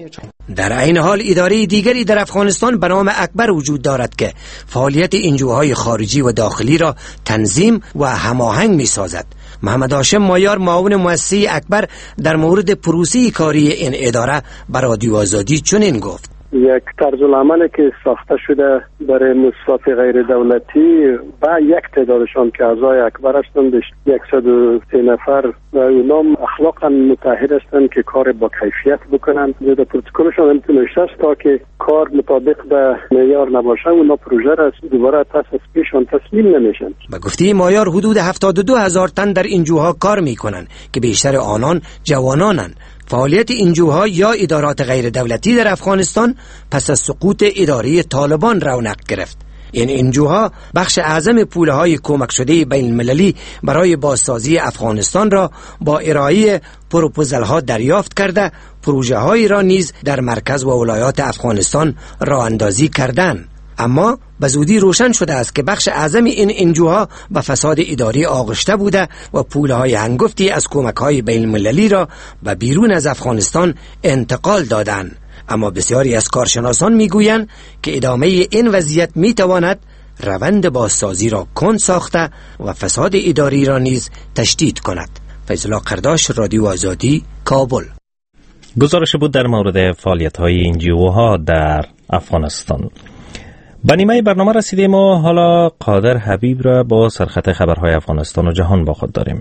در عین حال اداره دیگری در افغانستان به نام اکبر وجود دارد که فعالیت انجوهای خارجی و داخلی را تنظیم و هماهنگ می سازد. محمد هاشم مایار معاون مؤسسه اکبر در مورد پروسه کاری این اداره به رادیو آزادی چنین گفت: یک طرز العملی که ساخته شده برای مصرف غیر دولتی و یک تعدادشان که اعضای اکبر هستند 103 نفر و اونام اخلاقا متحد هستند که کار با کیفیت بکنند. در پروتکلشان هم نوشته است تا که کار مطابق به معیار نباشه اونا پروژه را دوباره پس از پیشان تسلیم نمیشن. به گفته مایار حدود 72,000 تن در انجوها کار میکنند که بیشتر آنان جوانانند. فعالیت انجوها یا ادارات غیر دولتی در افغانستان پس از سقوط اداره طالبان رونق گرفت. این انجوها بخش اعظم پولهای کمک شده بین المللی برای بازسازی افغانستان را با ارائه پروپوزل ها دریافت کرده، پروژه هایی را نیز در مرکز و ولایات افغانستان راه اندازی کردند. اما به زودی روشن شده است که بخش اعظم این انجوها به فساد اداری آغشته بوده و پولهای هنگفتی از کمک‌های بین المللی را به بیرون از افغانستان انتقال دادند. اما بسیاری از کارشناسان میگویند که ادامه این وضعیت میتواند روند بازسازی را کند ساخته و فساد اداری را نیز تشدید کند. فیض الله قرداش، رادیو آزادی، کابل. گزارش بود در مورد فعالیت‌های انجیوها در افغانستان. به نیمه برنامه رسیدیم و حالا قادر حبیب را با سرخط خبرهای افغانستان و جهان با خود داریم.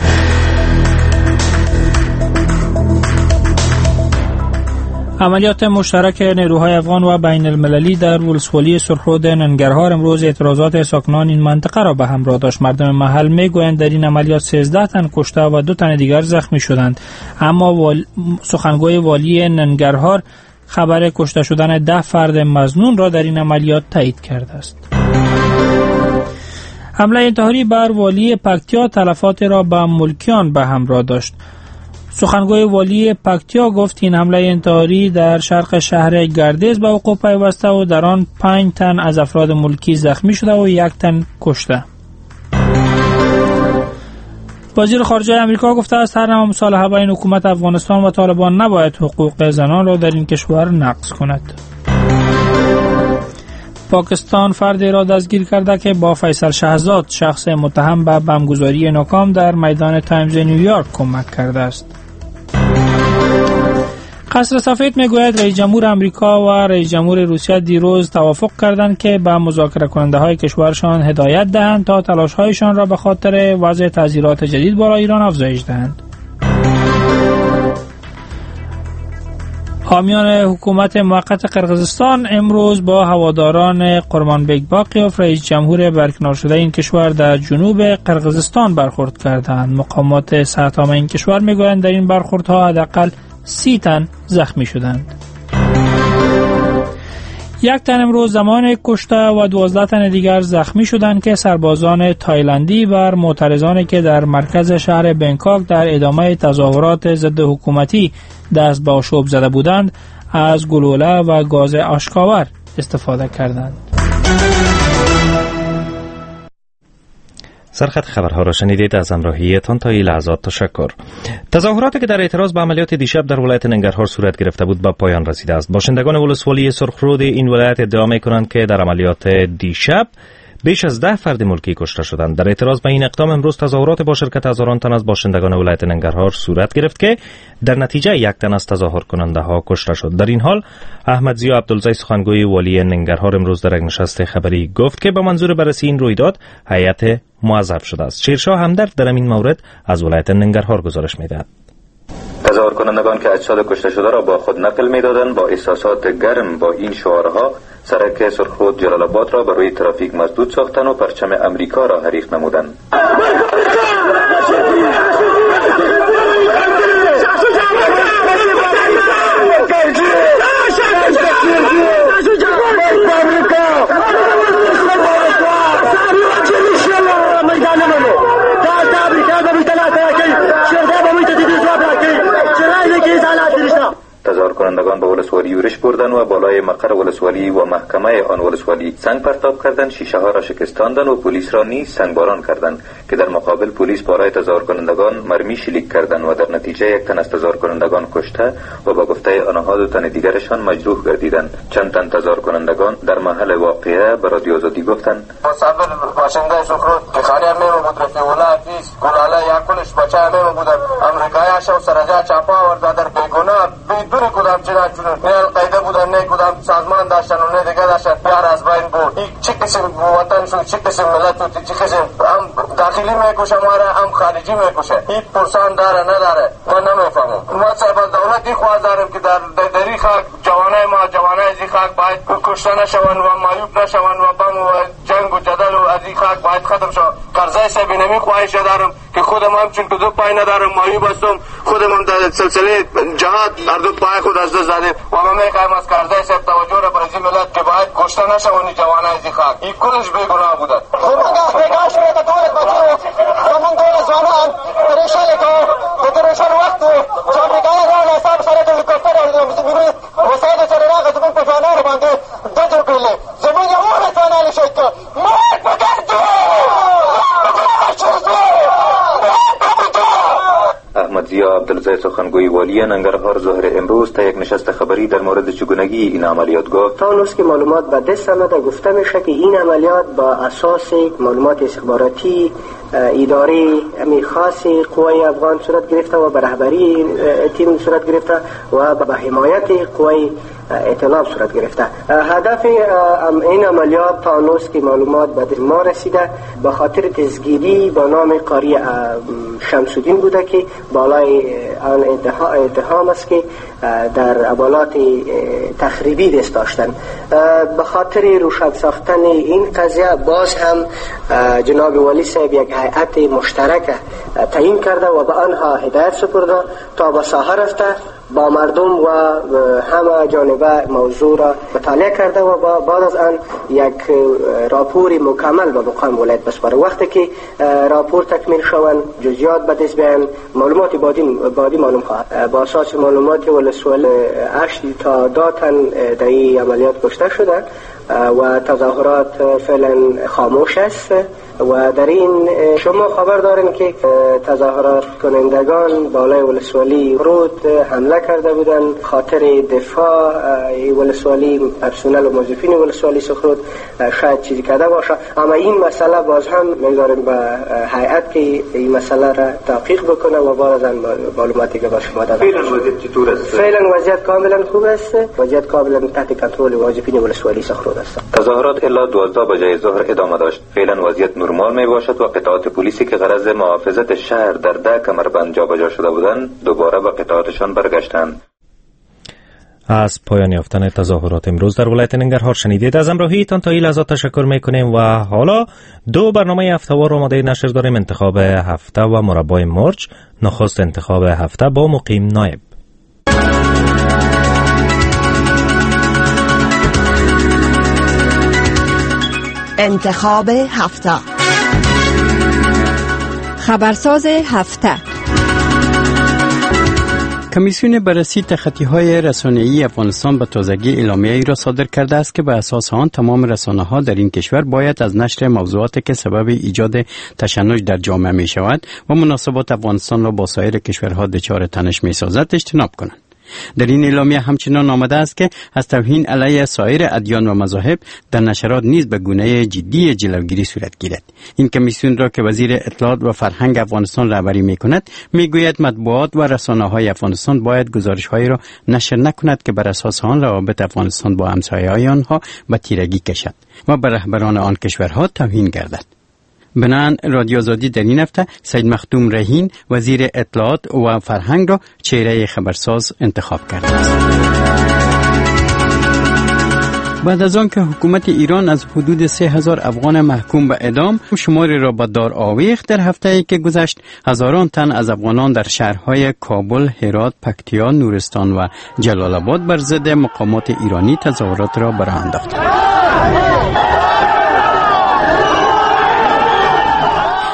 عملیات مشترک نیروهای افغان و بین المللی در ولسوالی سرخرود ننگرهار امروز اعتراضات ساکنان این منطقه را به همراه داشت. مردم محل میگویند در این عملیات 13 تن کشته و 2 تن دیگر زخمی شدند. اما سخنگوی والی ننگرهار خبر کشته شدن 10 فرد مظنون را در این عملیات تایید کرده است. حمله انتحاری بر والی پکتیا تلفات را به ملکیان به همراه داشت. سخنگوی والی پکتیا گفت این حمله انتحاری در شرق شهر گردیز به وقوع پیوسته و در آن 5 تن از افراد ملکی زخمی شده و 1 تن کشته. وزیر خارجه آمریکا گفته است هر نوع مصالحه بین حکومت افغانستان و طالبان نباید حقوق زنان را در این کشور نقض کند. پاکستان فردی را دستگیر کرده که با فیصل شهزاد شخص متهم به بمبگذاری ناکام در میدان تایمز نیویورک کمک کرده است. قصر سفید میگوید رئیس جمهور آمریکا و رئیس جمهور روسیه دیروز توافق کردند که به مذاکره کننده های کشورشان هدایت دهند تا تلاش هایشان را به خاطر وضع تعزیرات جدید برای ایران افزایش دهند. حامیان حکومت موقت قرقیزستان امروز با هواداران قرمانبک باقیوف رئیس جمهور برکنار شده این کشور در جنوب قرقیزستان برخورد کردند. مقامات صحت‌عامه این کشور میگویند در این برخوردها حداقل 30 تن زخمی شدند. 1 تن امروز زمان کشته و 12 تن دیگر زخمی شدند که سربازان تایلندی بر معترضانی که در مرکز شهر بنکاک در ادامه تظاهرات ضد حکومتی دست به آشوب زده بودند از گلوله و گاز آشکاور استفاده کردند. سرخط خبرها را شنیدید. از همراهیتان تا این لحظات تشکر. تظاهراتی که در اعتراض به عملیات دیشب در ولایت ننگرهار صورت گرفته بود به پایان رسیده است. باشندگان ولسوالی سرخرود این ولایت ادعا می‌کنند که در عملیات دیشب بیش از 10 فرد ملکی کشته شدند. در اعتراض به این اقدام امروز تظاهرات با شرکت هزاران تن از باشندگان ولایت ننگرهار صورت گرفت که در نتیجه 1 تن از تظاهر کننده ها کشته شد. در این حال احمد ضیا عبدالزی سخنگوی والی ننگرهار امروز در یک نشست خبری گفت که به منظور بررسی این رویداد هیئت موظف شده است. شیرشاه همدرد در این مورد از ولایت ننگرهار گزارش می‌دهد. تظاهر کنندگان که اجساد کشته شده را با خود نقل می‌دادند با احساسات گرم با این شعارها سرک سرخرود جلال آباد را بر روی ترافیک مسدود ساختند و پرچم امریکا را حریق نمودند. تظاهر کنندگان به ولسوالی یورش بردند و بالای مقر ولسوالی و محکمه آن ولسوالی سنگ پرتاب کردند، شیشه ها را شکستاندند و پلیس را نیز سنگباران کردند که در مقابل پلیس بالای تظاهر کنندگان مرمی شلیک کردند و در نتیجه یک تن از تظاهر کنندگان کشته و با گفته آنها 2 تن دیگرشان مجروح گردیدند. چند تن تظاهر کنندگان در محل واقعه به رادیو آزادی گفتند مسافر باشنده سخرود که خانه همه بود رفیع الله حفیظ گلاله یکلش بچه همه بودن امریکایش و سرجا چاپا ورده در بیگناه بدون کدام چیزا چون نه القاعده بودن نه کدام سازمان داشتن و نه دیگه داشتن بیار از بین بود. این چه قسم وطن شد، چه قسم ملت شد، چه قسم هم داخلی میکشه ما را هم خارجی میکشه. این پرسان داره نداره من نمیفهمم. ما صاحب دولتی خواهد داریم که در این خاک جوانای ما جوانای از این خاک باید کشته نشون و معیوب نشون و بم و جنگ و جدل و از این خاک باید ختم شود. قرضای صاحب نمی خواهش دارم که خودم هم چون که 2 پای ندارم معیوب هستم، خودم هم در سلسله جهاد هر 2 پای خود از دست زدیم و ما میخوایم از قرضای صاحب توجه را برای ملت که باید کشته نشون جوانای از این خاک. این کلش بیگناه بودن. نگاش میده دور بچه همون دور زمان پریشان که پریشان وقت جامعه را نصاب سر هلیکوپتر وسایل سر راغ زمین په ځوانانو باندې دجو کړلې زمونږ یوه ځوانان شي که مات بګردو احمد ضیا عبدالزای سخنگوی والی ننگرهار ظهر امروز تا یک نشست خبری در مورد چگونگی این عملیات گفت تا هنوز که معلومات به دست آمده گفته میشه که این عملیات با اساس معلومات استخباراتی اداره خاصی قوای افغان صورت گرفته و به رهبری تیم صورت گرفته و به حمایت قوای اطلاع صورت گرفته. هدف این عملیات تا هنوز که معلومات به ما رسیده به خاطر دستگیری با نام قاری شمس الدین بوده که بالای آن اتهام است که در عملیات تخریبی دست داشتن. به خاطر روشن ساختن این قضیه باز هم جناب ولی صاحب یک هیئت مشترک تعیین کرده و به آنها هدایت سپرده تا به ساحه رفته با مردم و همه جانبه موضوع را مطالعه کرده و بعد از آن یک راپور مکمل به مقام ولایت بسپاره. وقتی که راپور تکمیل شوند جزئیات به دست بیان معلومات بعدی معلوم خواهد. با اساس معلومات ولسوالی 8 تا 10 تن در این عملیات کشته شده و تظاهرات فعلا خاموش است و در این شما خبر دارین که تظاهرات کنندگان بالای ولسوالی رود حمله کرده بودن خاطر دفاع ولسوالی پرسنل و موظفین ولسوالی سخرود شاید چیزی کرده باشه، اما این مسئله باز هم میذاریم به هیئت که این مسئله را تحقیق بکنه و بعد از معلوماتی که با شما دادم. فعلا وضعیت چطور است؟ فعلا وضعیت کاملا خوب است، وضعیت کاملا تحت کنترل موظفین ولسوالی سخرود است. تظاهرات الا 12 بجای ظهر ادامه داشت. فعلا وضعیت نرمال می باشد و قطعات پلیسی که غرض محافظت شهر در 10 کمربند جابجا شده بودند دوباره به قطعاتشان برگشتند. از پایان یافتن تظاهرات امروز در ولایت ننگرهار شنیدید. از همراهیتان تا این لحظات تشکر میکنیم و حالا 2 برنامه هفته‌وار آماده نشر داریم: انتخاب هفته و مربای مرج. نخست انتخاب هفته با مقیم نایب. انتخاب هفته. خبرساز هفته. کمیسیون بررسی تخطی‌های رسانه‌ای افغانستان به تازگی اعلامیه‌ای را صادر کرده است که به اساس آن تمام رسانه‌ها در این کشور باید از نشر موضوعاتی که سبب ایجاد تشنج در جامعه می‌شود و مناسبات افغانستان را با سایر کشورها دچار تنش می‌سازد اجتناب کنند. در این اعلامیه همچنان آمده است که از توهین علیه سایر ادیان و مذاهب در نشرات نیز به گونه جدی جلوگیری صورت گیرد. این کمیسیون را که وزیر اطلاعات و فرهنگ افغانستان رهبری می‌کند میگوید مطبوعات و رسانه‌های افغانستان باید گزارش‌هایی را نشر نکند که بر اساس آن روابط افغانستان با همسایه‌های آنها به تیرگی کشد و به رهبران آن کشورها توهین گردد. بنان رادیو آزادی در این هفته سید مختوم رهین وزیر اطلاعات و فرهنگ را چهره خبرساز انتخاب کرده است. بعد از آن که حکومت ایران از حدود 3000 افغان محکوم به اعدام شماری را به دار آویخت، در هفته‌ای که گذشت هزاران تن از افغانان در شهرهای کابل، هرات، پکتیا، نورستان و جلال آباد بر ضد مقامات ایرانی تظاهرات را براه انداختند.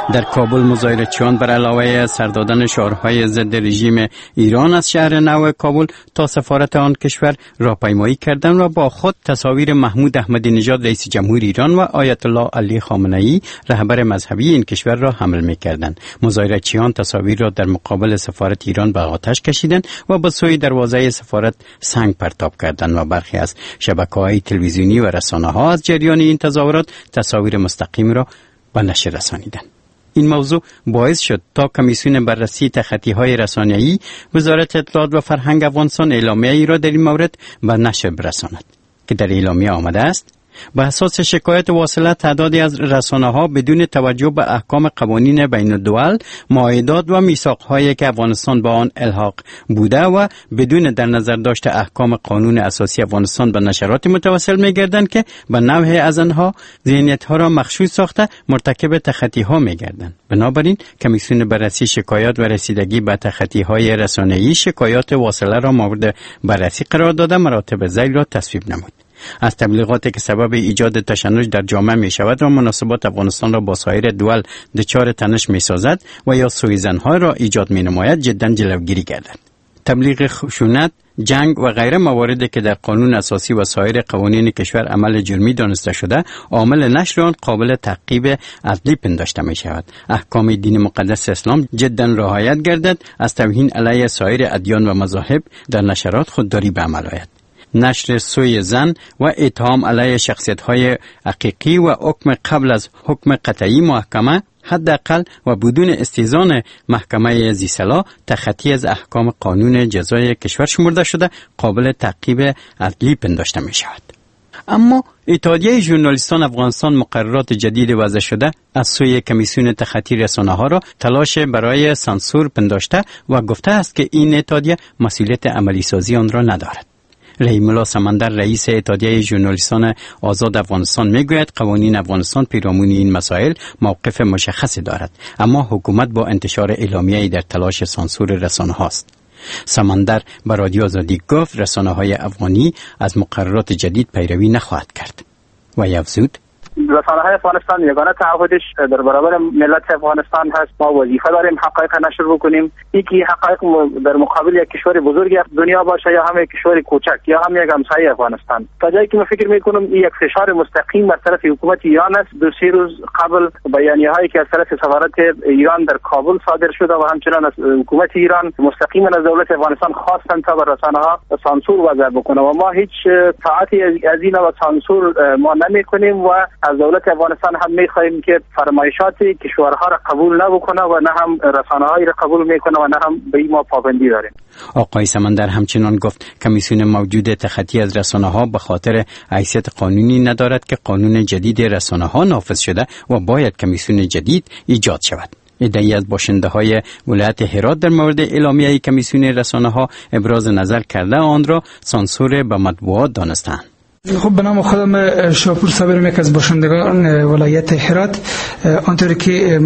در کابل مظاهره‌چیان بر علاوه سر دادن شعارهای ضد رژیم ایران از شهر نو کابل تا سفارت آن کشور راهپیمایی کردند و با خود تصاویر محمود احمدی نژاد رئیس جمهور ایران و آیت الله علی خامنه‌ای رهبر مذهبی این کشور را حمل می‌کردند. مظاهره‌چیان تصاویر را در مقابل سفارت ایران به آتش کشیدند و به سوی دروازه سفارت سنگ پرتاب کردند و برخی از شبکه‌های تلویزیونی و رسانه‌ها از جریان این تظاهرات تصاویر مستقیم را به نشر رسانیدند. این موضوع باعث شد تا کمیسیون بررسی تخطی‌های رسانه‌ای وزارت اطلاعات و فرهنگ افغانستان اعلامیه‌ای را در این مورد به نشر برساند که در اعلامیه آمده است: به اساس شکایت واصله تعدادی از رسانه‌ها بدون توجه به احکام قوانین بین الدول، معاهدات و میثاق‌هایی که افغانستان با آن الحاق بوده و بدون در نظر داشت احکام قانون اساسی افغانستان به نشرات متوسل می‌گردند که به نوعی از آنها ذهنیت‌ها را مغشوش ساخته مرتکب تخطی‌ها می‌گردند. بنابراین کمیسیون بررسی شکایات و رسیدگی به تخطی‌های رسانه‌ای شکایات واصله را مورد بررسی قرار داده مراتب ذیل را تصویب نمود. از تبلیغاتی که سبب ایجاد تشنج در جامعه می شود و مناسبات افغانستان را با سایر دول دچار تنش می سازد و یا سوءظن‌ها را ایجاد می نماید جدا جلوگیری گردد. تبلیغ خشونت، جنگ و غیره مواردی که در قانون اساسی و سایر قوانین کشور عمل جرمی دانسته شده، عامل نشر آن قابل تعقیب عدلی پنداشته می شود. احکام دین مقدس اسلام جدا رعایت گردد، از توهین علیه سایر ادیان و مذاهب در نشرات خودداری به عمل آید. نشر سوء ظن و اتهام علیه شخصیت‌های حقیقی و حکم قبل از حکم قطعی محکمه حداقل و بدون استئذان محکمه ذی‌صلاح تخطی از احکام قانون جزای کشور شمرده شده قابل تعقیب عدلی پنداشته می شود. اما اتحادیه ژورنالیستان افغانستان مقررات جدید وضع شده از سوی کمیسیون تخطی رسانه‌ها را تلاش برای سانسور پنداشته و گفته است که این اتحادیه مسئولیت عملی سازی آن را ندارد. رحیم الله سمندر رئیس اتحادیه ژورنالیستان آزاد افغانستان میگوید قوانین افغانستان پیرامون این مسائل موقف مشخصی دارد، اما حکومت با انتشار اعلامیه‌ای در تلاش سانسور رسانه‌ها است. سمندر به رادیو آزادی گفت رسانه‌های افغانی از مقررات جدید پیروی نخواهد کرد و افزود: رسانه‌های افغانستان یگانه تعهدش در برابر ملت افغانستان هست. ما وظیفه داریم حقایق نشر بکنیم، یکی حقایق در مقابل یک کشور بزرگ دنیا باشه یا هم یک کشور کوچک یا هم یک همسایه افغانستان. تا جایی که من فکر می‌کنم این یک فشار مستقیم از طرف حکومت ایران است. 2-3 روز قبل بیانیه‌هایی که از طرف سفارت ایران در کابل صادر شده و همچنان از حکومت ایران مستقیما از دولت افغانستان خواستند تا بر رسانه‌ها سانسور وضع بکنه و ما هیچ طاعتی از این و سانسور ما نمی‌کنیم و از دولت افغانستان هم می‌خواهیم که فرمایشات کشورها را قبول نکنه و نه هم رسانه‌هایی را قبول می‌کنه و نه هم به این ما پابندی داریم. آقای سمندر همچنان گفت کمیسیون موجود تخطی از رسانه‌ها به خاطر حیثیت قانونی ندارد که قانون جدید رسانه‌ها نافذ شده و باید کمیسیون جدید ایجاد شود. عده‌ای از باشنده‌های ولایت هرات در مورد اعلامیه کمیسیون رسانه‌ها ابراز نظر کرده آن را سانسور به مطبوعات دانستند. خب به نام خودم شاپور صابرم، یک از باشندگان ولایت هرات. آنطوری که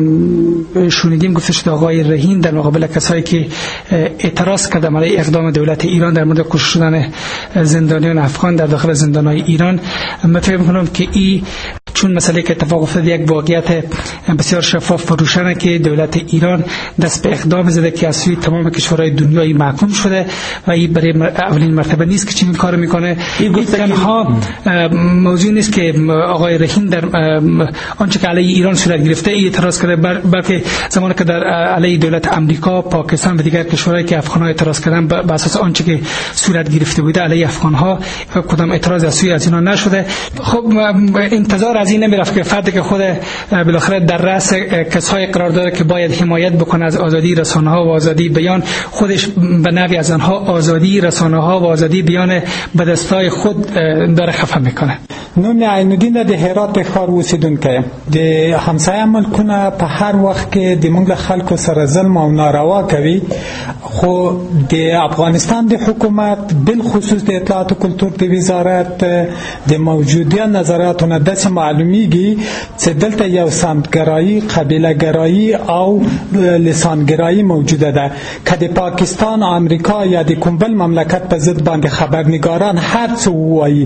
شنیدیم گفته شده آقای رهین در مقابل کسایی که اعتراض کردن علیه اقدام دولت ایران در مورد کشته شدن زندانیان افغان در داخل زندان‌های ایران، من فکر می‌کنم که این چون مسئله که اتفاق افتاد یک واقعیت بسیار شفاف و روشنه که دولت ایران دست به اقدام زده که از سوی تمام کشورهای دنیای محکوم شده و این برای اولین مرتبه نیست که چنین کار میکنه. این تنها موضوع نیست که آقای رهین در آنچه که علیه ایران صورت گرفته اعتراض کرده، بلکه زمانی که در علیه دولت امریکا، پاکستان و دیگر کشورهایی که افغان‌ها اعتراض کردن بر اساس آنچه که صورت گرفته بوده علیه افغان‌ها کدام اعتراض از سوی از اینا نشده. خب انتظار از این نمیرفت که فردی که خود بالاخره در رأس کسای قرار داره که باید حمایت بکنه از آزادی رسانه‌ها و آزادی بیان، خودش به نوعی از آنها آزادی رسانه‌ها و آزادی بیان به دستای خود داره خفه میکنه. نوم عینالدین د هرات ښار اوسیدونکی د همسایه ملکونه په هر وخت کې د موږ خلکو سره ظلم او ناروا کوي، خو د افغانستان د حکومت بالخصوص د اطلاعات او کلتور د وزارت د موجوده نظراتونه داسې معلومیږي چې دلته یو سمتګرایي، قبیله ګرایي او لسانګرایي موجوده ده که د پاکستان، امریکا یا د کوم بل مملکت په ضد باندې خبرنگاران هر څه وایي،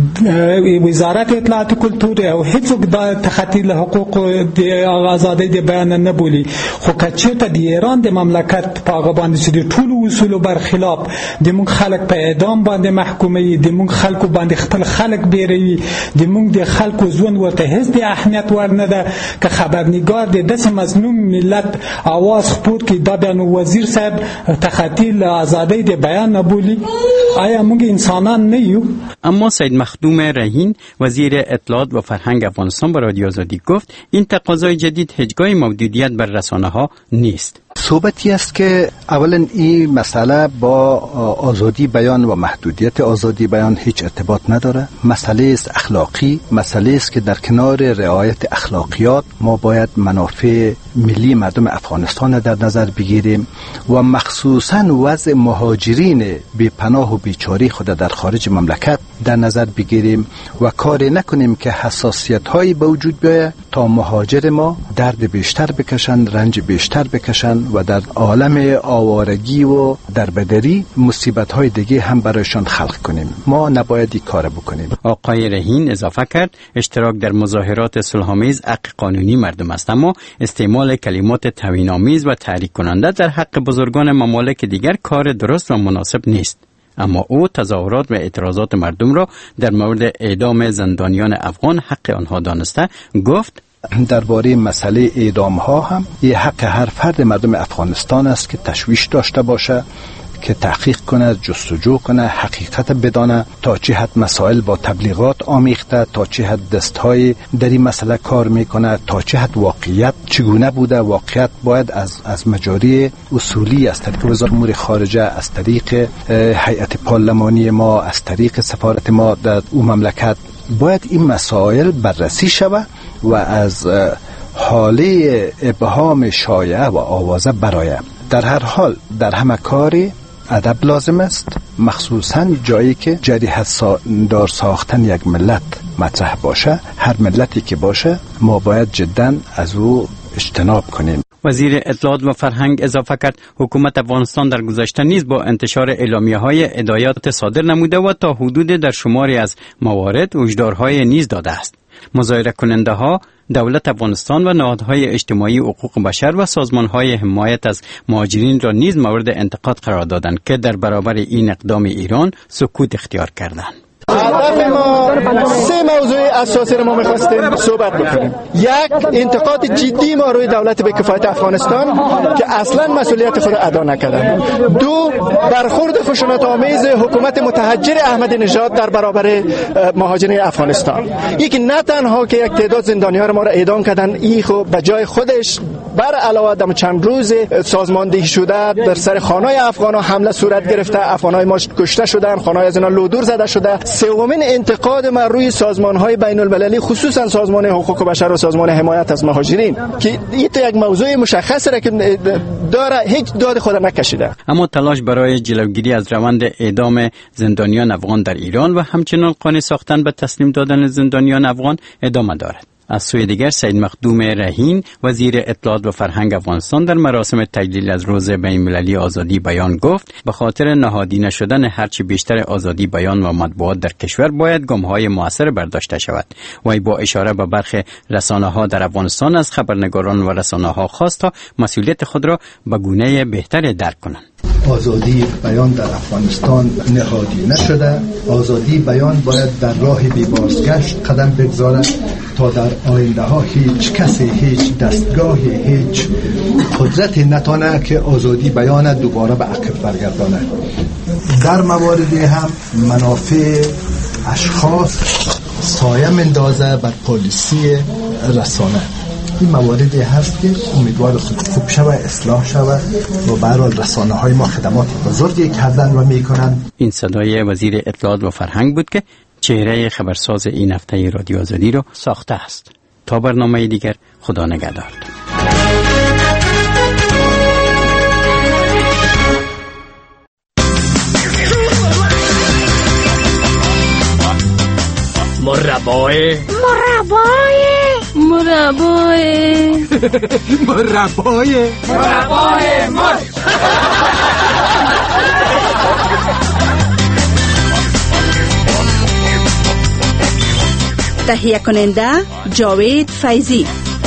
وزارت اطلاعات کلتور او هیڅوک دا تخطی له حقوق د آزادۍ د بیان نه بولی. خو که چېرته د ایران د مملکت په هغه باندې چې د ټولو اصولو برخلاف د موږ خلک په اعدام باندې محکوموي، د موږ خلکو باندې خپل خلک بیروي، د موږ د خلکو ژوند ورته هیڅ د اهمیت ور نه ده، که خبرنگار د داسې مظلوم ملت आवाज خپور کړي دا بیا نو وزیر صاحب تخطی له آزادۍ د بیان نه بولی؟ آیا موږ انسانان نه یو؟ اما سید مخدوم رهین وزیر اطلاعات و فرهنگ افغانستان به رادیو آزادی گفت این تقاضای جدید هیچگاه محدودیت بر رسانه‌ها نیست. صحبتی است که اولا این مسئله با آزادی بیان و محدودیت آزادی بیان هیچ ارتباط نداره. مسئله است اخلاقی، مسئله است که در کنار رعایت اخلاقیات ما باید منافع ملی مردم افغانستان در نظر بگیریم و مخصوصا وضع مهاجرین بی‌پناه و بیچاره خود در خارج مملکت در نظر بگیریم و کاری نکنیم که حساسیت هایی به وجود بیاید تا مهاجر ما درد بیشتر بکشند، رنج بیشتر بکشند و در عالم آوارگی و دربدری مصیبت های دیگه هم برایشان خلق کنیم. ما نباید این کار بکنیم. آقای رهین اضافه کرد اشتراک در مظاهرات صلح‌آمیز حق قانونی مردم است، اما استعمال کلمات توهین‌آمیز و تحریک کننده در حق بزرگان ممالک دیگر کار درست و مناسب نیست. اما او تظاهرات و اعتراضات مردم را در مورد اعدام زندانیان افغان حق آنها دانسته گفت درباره مسئله اعدام ها هم یه حق هر فرد مردم افغانستان است که تشویش داشته باشه، که تحقیق کنه، جستجو کنه، حقیقت بدانه، تا چه حد مسائل با تبلیغات آمیخته، تا چه حد دستهای در این مسئله کار میکنه، تا چه حد واقعیت چگونه بوده. واقعیت باید از مجاری اصولی از طریق وزارت امور خارجه، از طریق هیئت پارلمانی ما، از طریق سفارت ما در اون مملکت باید این مسائل بررسی شود و از حاله ابهام شایعه و آوازه برآید. در هر حال در همه کاری ادب لازم است، مخصوصا جایی که جریحت دار ساختن یک ملت مطرح باشه. هر ملتی که باشه ما باید جدا از او اجتناب کنیم. وزیر اطلاعات و فرهنگ اضافه کرد حکومت افغانستان در گذشته نیز با انتشار اعلامیه‌های هدایات صادر نموده و تا حدود در شماری از موارد هشدارهای نیز داده است. مظاهره کننده ها دولت افغانستان و نهادهای اجتماعی حقوق بشر و سازمانهای حمایت از مهاجرین را نیز مورد انتقاد قرار دادند که در برابر این اقدام ایران سکوت اختیار کردند. هدف ما سه موضوع اساسی رو ما می‌خواستیم صحبت بکنیم. یک، انتقاد جدی ما روی دولت به کفایت افغانستان که اصلا مسئولیت خود را ادا نکردن. دو، برخورد خشونت‌آمیز حکومت متحجر احمدی نژاد در برابر مهاجرین افغانستان. یک، نه تنها که یک تعداد زندانیان ما را اعدام کردن، این خو به جای خودش بر علاوه دم چند روز سازماندهی شده در سر خانه‌های افغان‌ها حمله صورت گرفته، افغان‌های ما کشته شدن، خانه‌های از اینا لودور زده شده. سومین انتقاد من روی سازمان‌های بین‌المللی خصوصا سازمان حقوق بشر و سازمان حمایت از مهاجرین که این تو یک موضوع مشخص را که داره هیچ داد خود نکشیده. اما تلاش برای جلوگیری از روند اعدام زندانیان افغان در ایران و همچنان قانع ساختن به تسلیم دادن زندانیان افغان ادامه دارد. از سوی دیگر سید مخدوم رهین وزیر اطلاعات و فرهنگ افغانستان در مراسم تجلیل از روز بین‌المللی آزادی بیان گفت به خاطر نهادینه شدن هرچی بیشتر آزادی بیان و مطبوعات در کشور باید گام‌های مؤثر برداشته شود. وی با اشاره به برخی رسانه‌ها در افغانستان از خبرنگاران و رسانه‌ها خواست تا مسئولیت خود را به گونه بهتری درک کنند. آزادی بیان در افغانستان نهادی نشده. آزادی بیان باید در راه بی بازگشت قدم بگذارد تا در آینده ها هیچ کسی، هیچ دستگاهی، هیچ قدرتی نتانه که آزادی بیان دوباره به عقب برگردانه. در مواردی هم منافع اشخاص سایه مندازه بر پالیسی رسانه. این مواردی هست که امیدوار خوب شود، اصلاح شود و به هر حال رسانه‌های ما خدمات بزرگی کردن و میکنن. این صدای وزیر اطلاعات و فرهنگ بود که چهره خبرساز این هفته رادیو آزادی را ساخته است. تا برنامه دیگر، خدا نگهدار. مربای مرچ. تهیه کننده جاوید فیضی.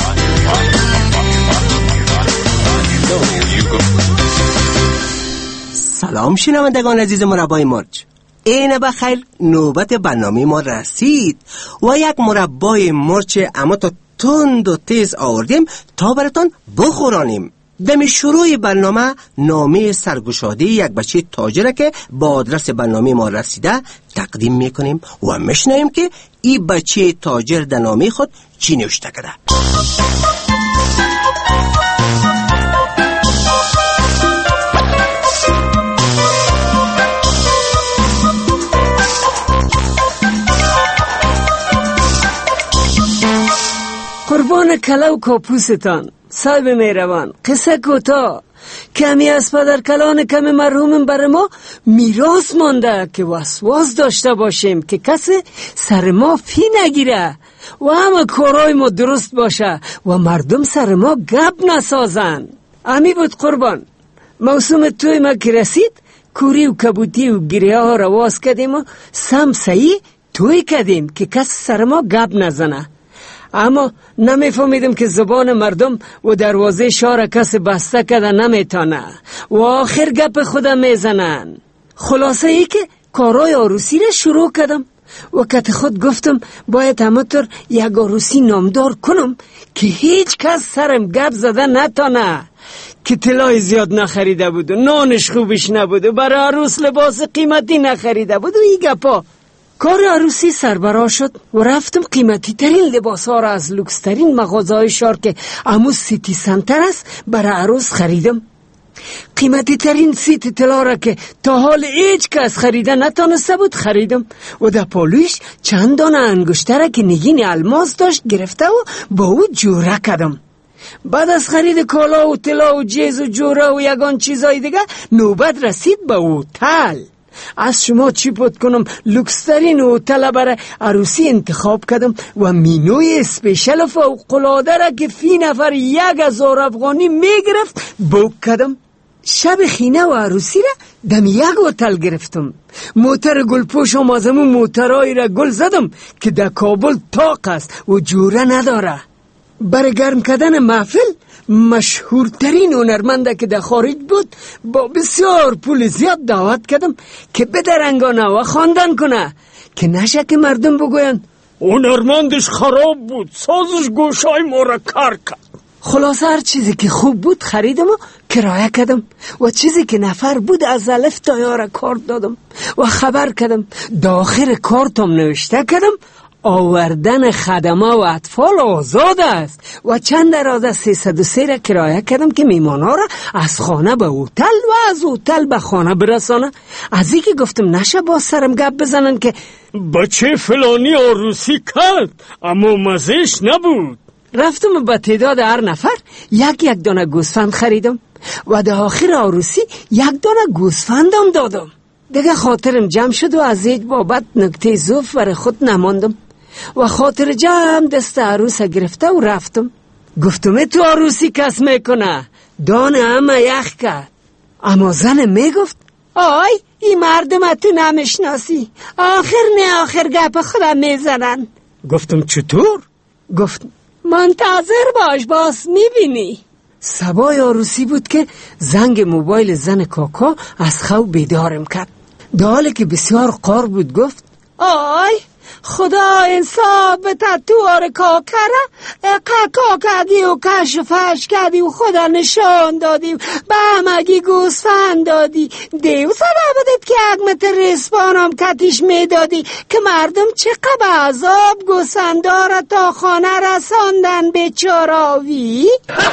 سلام شنوندگان عزیز مربای مرچ. این بخیر نوبت برنامه ما رسید و یک مربای مرچ اما تا تند و تیز آوردیم تا براتان بخورانیم. دم شروع برنامه نامه سرگشاده یک بچه تاجره که با آدرس برنامه ما رسیده تقدیم میکنیم و میشنویم که این بچه تاجر در نامه خود چی نوشته کرده. قربان کله و کاپوستان صاحب مهربان، قصه کوتاه. کمی از پدر کلان کمی مرحوم بر ما میراث مانده که وسواس داشته باشیم که کسی سر ما فی نگیره و همه کارای ما درست باشه و مردم سر ما گپ نسازن. امی بود قربان. موسم توی ما که رسید کوری و کبوتی و گریه ها رواز کردیم و سمسایی توی کردیم که کسی سر ما گپ نزنه. اما نمیفهمیدم که زبان مردم و دروازه شهر کسی بسته کده نمیتانه و آخر گپ خودم میزنن. خلاصه ای که کارای عروسی را شروع کردم و کت خود گفتم باید همطور یک عروسی نامدار کنم که هیچ کس سرم گپ زده نتانه، که طلای زیاد نخریده بود و نانش خوبش نبود و برای عروس لباس قیمتی نخریده بود و این گپا. کار عروسی سربرا شد و رفتم قیمتی ترین لباس ها را از لوکس ترین مغازه شهر که اموز سیتی سنتر است برای عروس خریدم. قیمتی ترین سیت طلا را که تا حال هیچ کس خریده نتانسته بود خریدم و در پالویش چند دانه انگشتره که نگین الماس داشت گرفته و با او جوره کردم. بعد از خرید کالا و طلا و جیز و جوره و یگان چیزای دیگه نوبت رسید به هتل. از شما چی پود کنم لوکسترین هتل برای عروسی انتخاب کردم و مینوی اسپیشل فوق‌العاده را که فی نفر 1000 افغانی میگرفت بوک کردم. شب خینه و عروسی را دم یک هتل گرفتم. موتر گلپوش و مازمون موترهایی را گل زدم که در کابل طاق است و جوره نداره. برای گرم کردن محفل مشهورترین هنرمنده که در خارج بود با بسیار پول زیاد دعوت کردم که بدرنگانه و خواندن کنه که نشه که مردم بگوین هنرمندش خراب بود، سازش گوشای ما را کار کرد. خلاصه هر چیزی که خوب بود خریدم و کرایه کردم و چیزی که نفر بود از الف تا یا را کارت دادم و خبر کردم. داخل کارتم نوشته کردم آوردن خدمه و اطفال آزاد است و چند درازه 303 را کرایه کردم که میمانا را از خانه به هتل و از هتل به خانه برسانه. از اینکه گفتم نشه با سرم گپ بزنن که بچه فلانی عروسی کرد اما مزهش نبود. رفتم به تعداد هر نفر یک دانه گوسفند خریدم و در آخر عروسی یک دانه گوسفندم دادم. دیگه خاطرم جمع شد و از هیچ بابت نکته ضعف برای خود نماندم و خاطر جمع دست عروس گرفته و رفتم. گفتم تو عروسی کس میکنه؟ دانه همه یخ کرد. اما زن میگفت آی این مردم تو نمیشناسی، آخر گپ خودم میزنن. گفتم چطور؟ گفت منتظر باش باز میبینی. سبای عروسی بود که زنگ موبایل زن کاکا از خواب بیدارم کرد. در حالی که بسیار قار بود گفت آی خدا انصاف بده تو آره کاکره قاکا کردی و کشفش کردی و خدا نشان دادی به همگی گوسفند دادی دیو سبب دید که اگمت رسپانم کتیش میدادی که مردم چقدر عذاب گوسفندارا تا خانه رساندن بیچاراوی.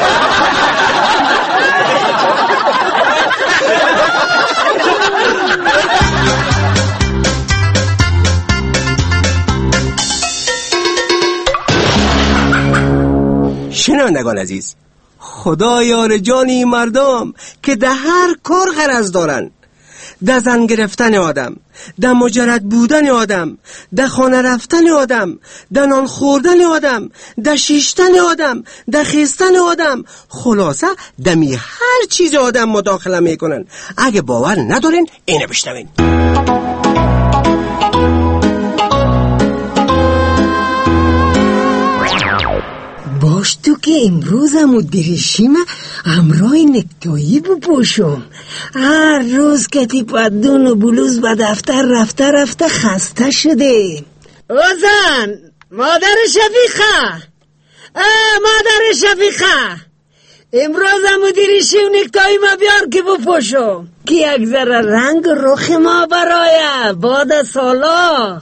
شنوندگان عزیز، خدا یار جانی مردم که در هر کار غرض دارن. در زن گرفتن آدم، در مجرد بودن آدم، در خانه رفتن آدم، در نان خوردن آدم، در شیشتن آدم، در خیستن آدم، خلاصه دمی هر چیز آدم مداخله میکنن. اگه باور ندارین اینو بشنوین. باش تو که امروز درشیم همراه نکتایی بپوشم. هر روز کتی پدون و بلوز به دفتر رفته خسته شده. اوزن مادر شفیقه، مادر شفیقه، امروز درشی و نکتایی ما بیار که بپوشم که یک ذره رنگ رخ ما برای بعد سالا.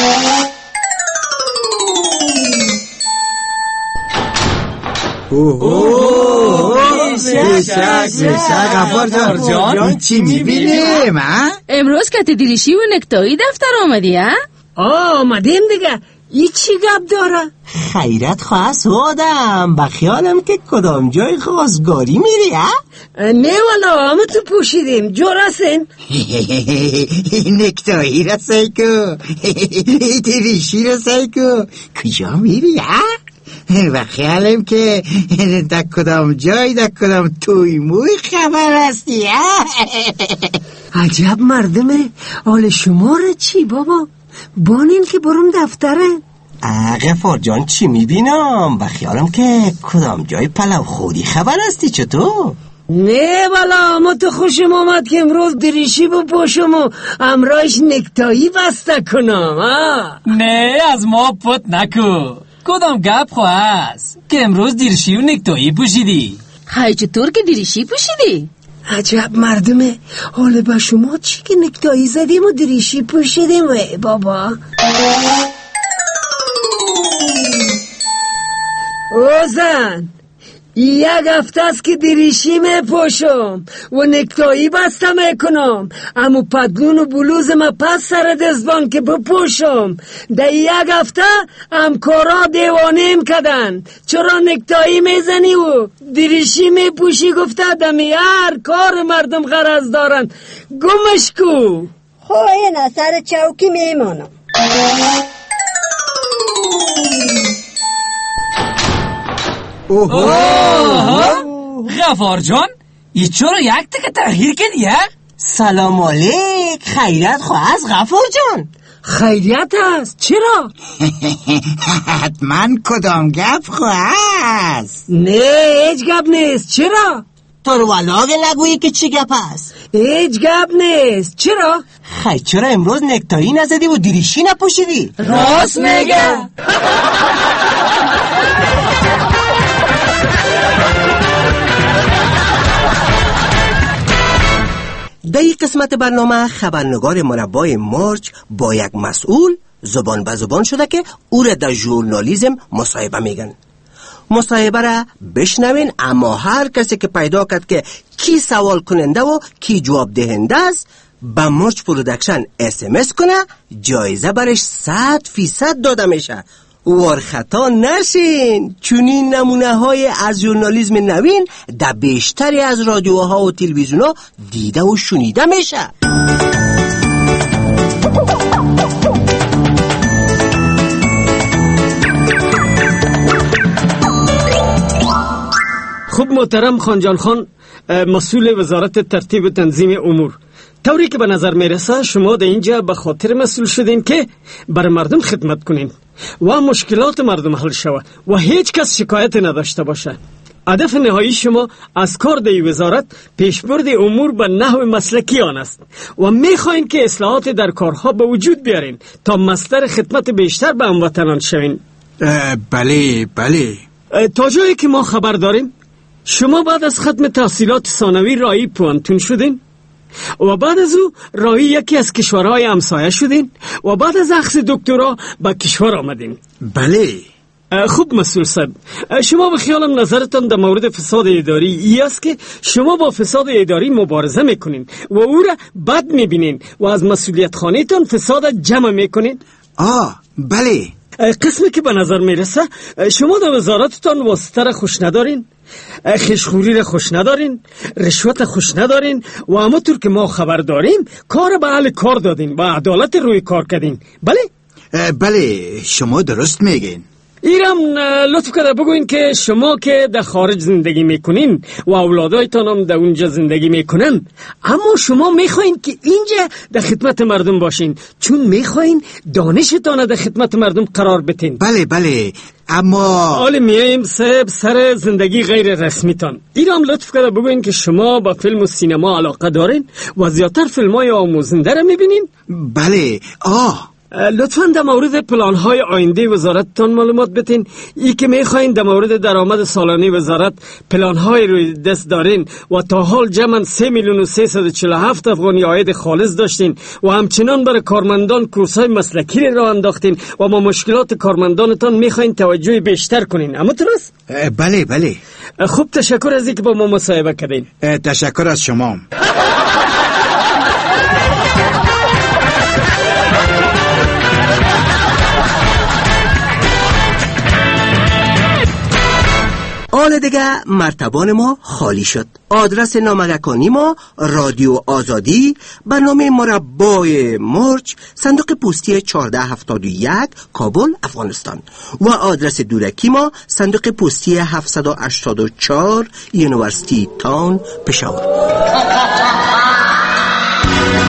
غفار جان چی میبینیم؟ امروز که دیریشی و نکتایی دفتر آمدی ها؟ آمدیم دیگه. ای چی گپ داره؟ خیرت خواست آدم با خیالم که کدام جای خواستگاری میری ها؟ نه والا همه تو پوشیدیم جورسین. نکتایی را سیکو، دیریشی را سیکو، کجا میری ها؟ و خیالم که در کدام جای در کدام توی موی خبر هستی. عجب مردمه. حال شما را چی بابا؟ بانین که برم دفتره. غفار جان چی میبینم؟ و خیالم که کدام جای پلو خودی خبر هستی. چطور؟ نه والا ما تو خوشم آمد که امروز دریشی بپوشم و امراش نکتایی بسته کنم. نه از ما پت نکو. کدام گپ خواست که امروز دیرشی و نکتایی پوشیدی؟ خیلی چطور که دیرشی پوشیدی؟ عجب مردمه. حالا با شما چی که نکتایی زدیم و دیرشی پوشیدیم بابا؟ اوزن یک هفته است که دیریشی میپوشم و نکتایی بسته میکنم، اما پدلون و بلوز ما پس سر دزبان که بپوشم. در یک هفته همکارا دیوانیم کردن چرا نکتایی میزنی و دیریشی میپوشی. گفته دمی هر کار مردم غرض دارن. گمش کو. این سر چوکی میمانم. غفار جان ای چرا یک تک تغییر کردی؟ سلام علیک. خیرت خواست غفار جان؟ خیریت هست. چرا؟ حتما کدام گپ خواست؟ نه هیچ گپ نیست. چرا؟ تو رو ولاغ نگویی که چی گپ هست؟ هیچ گپ نیست. چرا؟ خیلی چرا امروز نکتایی نزدی و دیریشی نپوشیدی؟ راست میگه. در این قسمت برنامه خبرنگار مربای مرج با یک مسئول زبان به زبان شده که او را در ژورنالیسم مصاحبه میگن. مصاحبه را بشنوین، اما هر کسی که پیدا کرد که کی سوال کننده و کی جواب دهنده است به مرج پرودکشن SMS کنه، جایزه برش 100% داده میشه. وار خطا نشین، چون این نمونه های از ژورنالیسم نوین در بیشتری از رادیوها و تلویزیونها دیده و شنیده میشه. خب محترم خانجان خان، مسئول وزارت ترتیب و تنظیم امور، طوری که به نظر میرسه شما در اینجا به خاطر مسئول شدین که بر مردم خدمت کنین و مشکلات مردم حل شود و هیچ کس شکایت نداشته باشه. هدف نهایی شما از کار در وزارت پیشبرد امور به نحو مسلکی آن است و میخواین که اصلاحات در کارها به وجود بیارین تا مصدر خدمت بیشتر به هموطنان شوین. بله. تا جایی که ما خبر داریم شما بعد از ختم تحصیلات ثانوی راهی پوانتون شدین و بعد از او راهی یکی از کشورهای همسایه شدین و بعد از اخذ دکترا به کشور آمدین. بله. خوب مسئول صاحب، شما به خیالم نظرتان در مورد فساد اداری ای است که شما با فساد اداری مبارزه میکنین و او را بد میبینین و از مسئولیت خانه‌تان فساد جمع میکنین. بله. قسمی که به نظر میرسه شما در وزارتتان واسطه را خوش ندارین خشخوری را خوش ندارین، رشوت خوش ندارین و همونطور که ما خبر داریم کار به اهل کار دادین و عدالت روی کار کردین. بله؟ بله شما درست میگین. ایرم لطف کرده بگوین که شما که در خارج زندگی میکنین و اولادایتان هم در اونجا زندگی میکنن، اما شما میخواین که اینجا در خدمت مردم باشین چون میخواین دانشتان در خدمت مردم قرار بتین. بله اما حالا میایم سر زندگی غیر رسمیتان. ایرم لطف کرده بگوین که شما با فیلم و سینما علاقه دارین و زیادتر فیلم‌های آموزنده را میبینین؟ بله. لطفاً در مورد پلان‌های آینده وزارتتان معلومات بتین. ای که میخواین در مورد درآمد سالانه وزارت پلان‌های روی دست دارین و تا حال جمعاً 3,347,000 افغانی عاید خالص داشتین و همچنان برای کارمندان کورس‌های مسلکی را انداختین و ما مشکلات کارمندانتان میخواین توجه بیشتر کنین. اما درست؟ بله. خوب، تشکر از اینکه با ما مصاحبه کردین. تشکر از شما. حال دیگه مرتبان ما خالی شد. آدرس نامگکانی ما رادیو آزادی، برنامه مربای مرچ، صندوق پستی 1471 کابل افغانستان و آدرس دورکی ما صندوق پستی 784 یونیورسیتی تاون پشاور.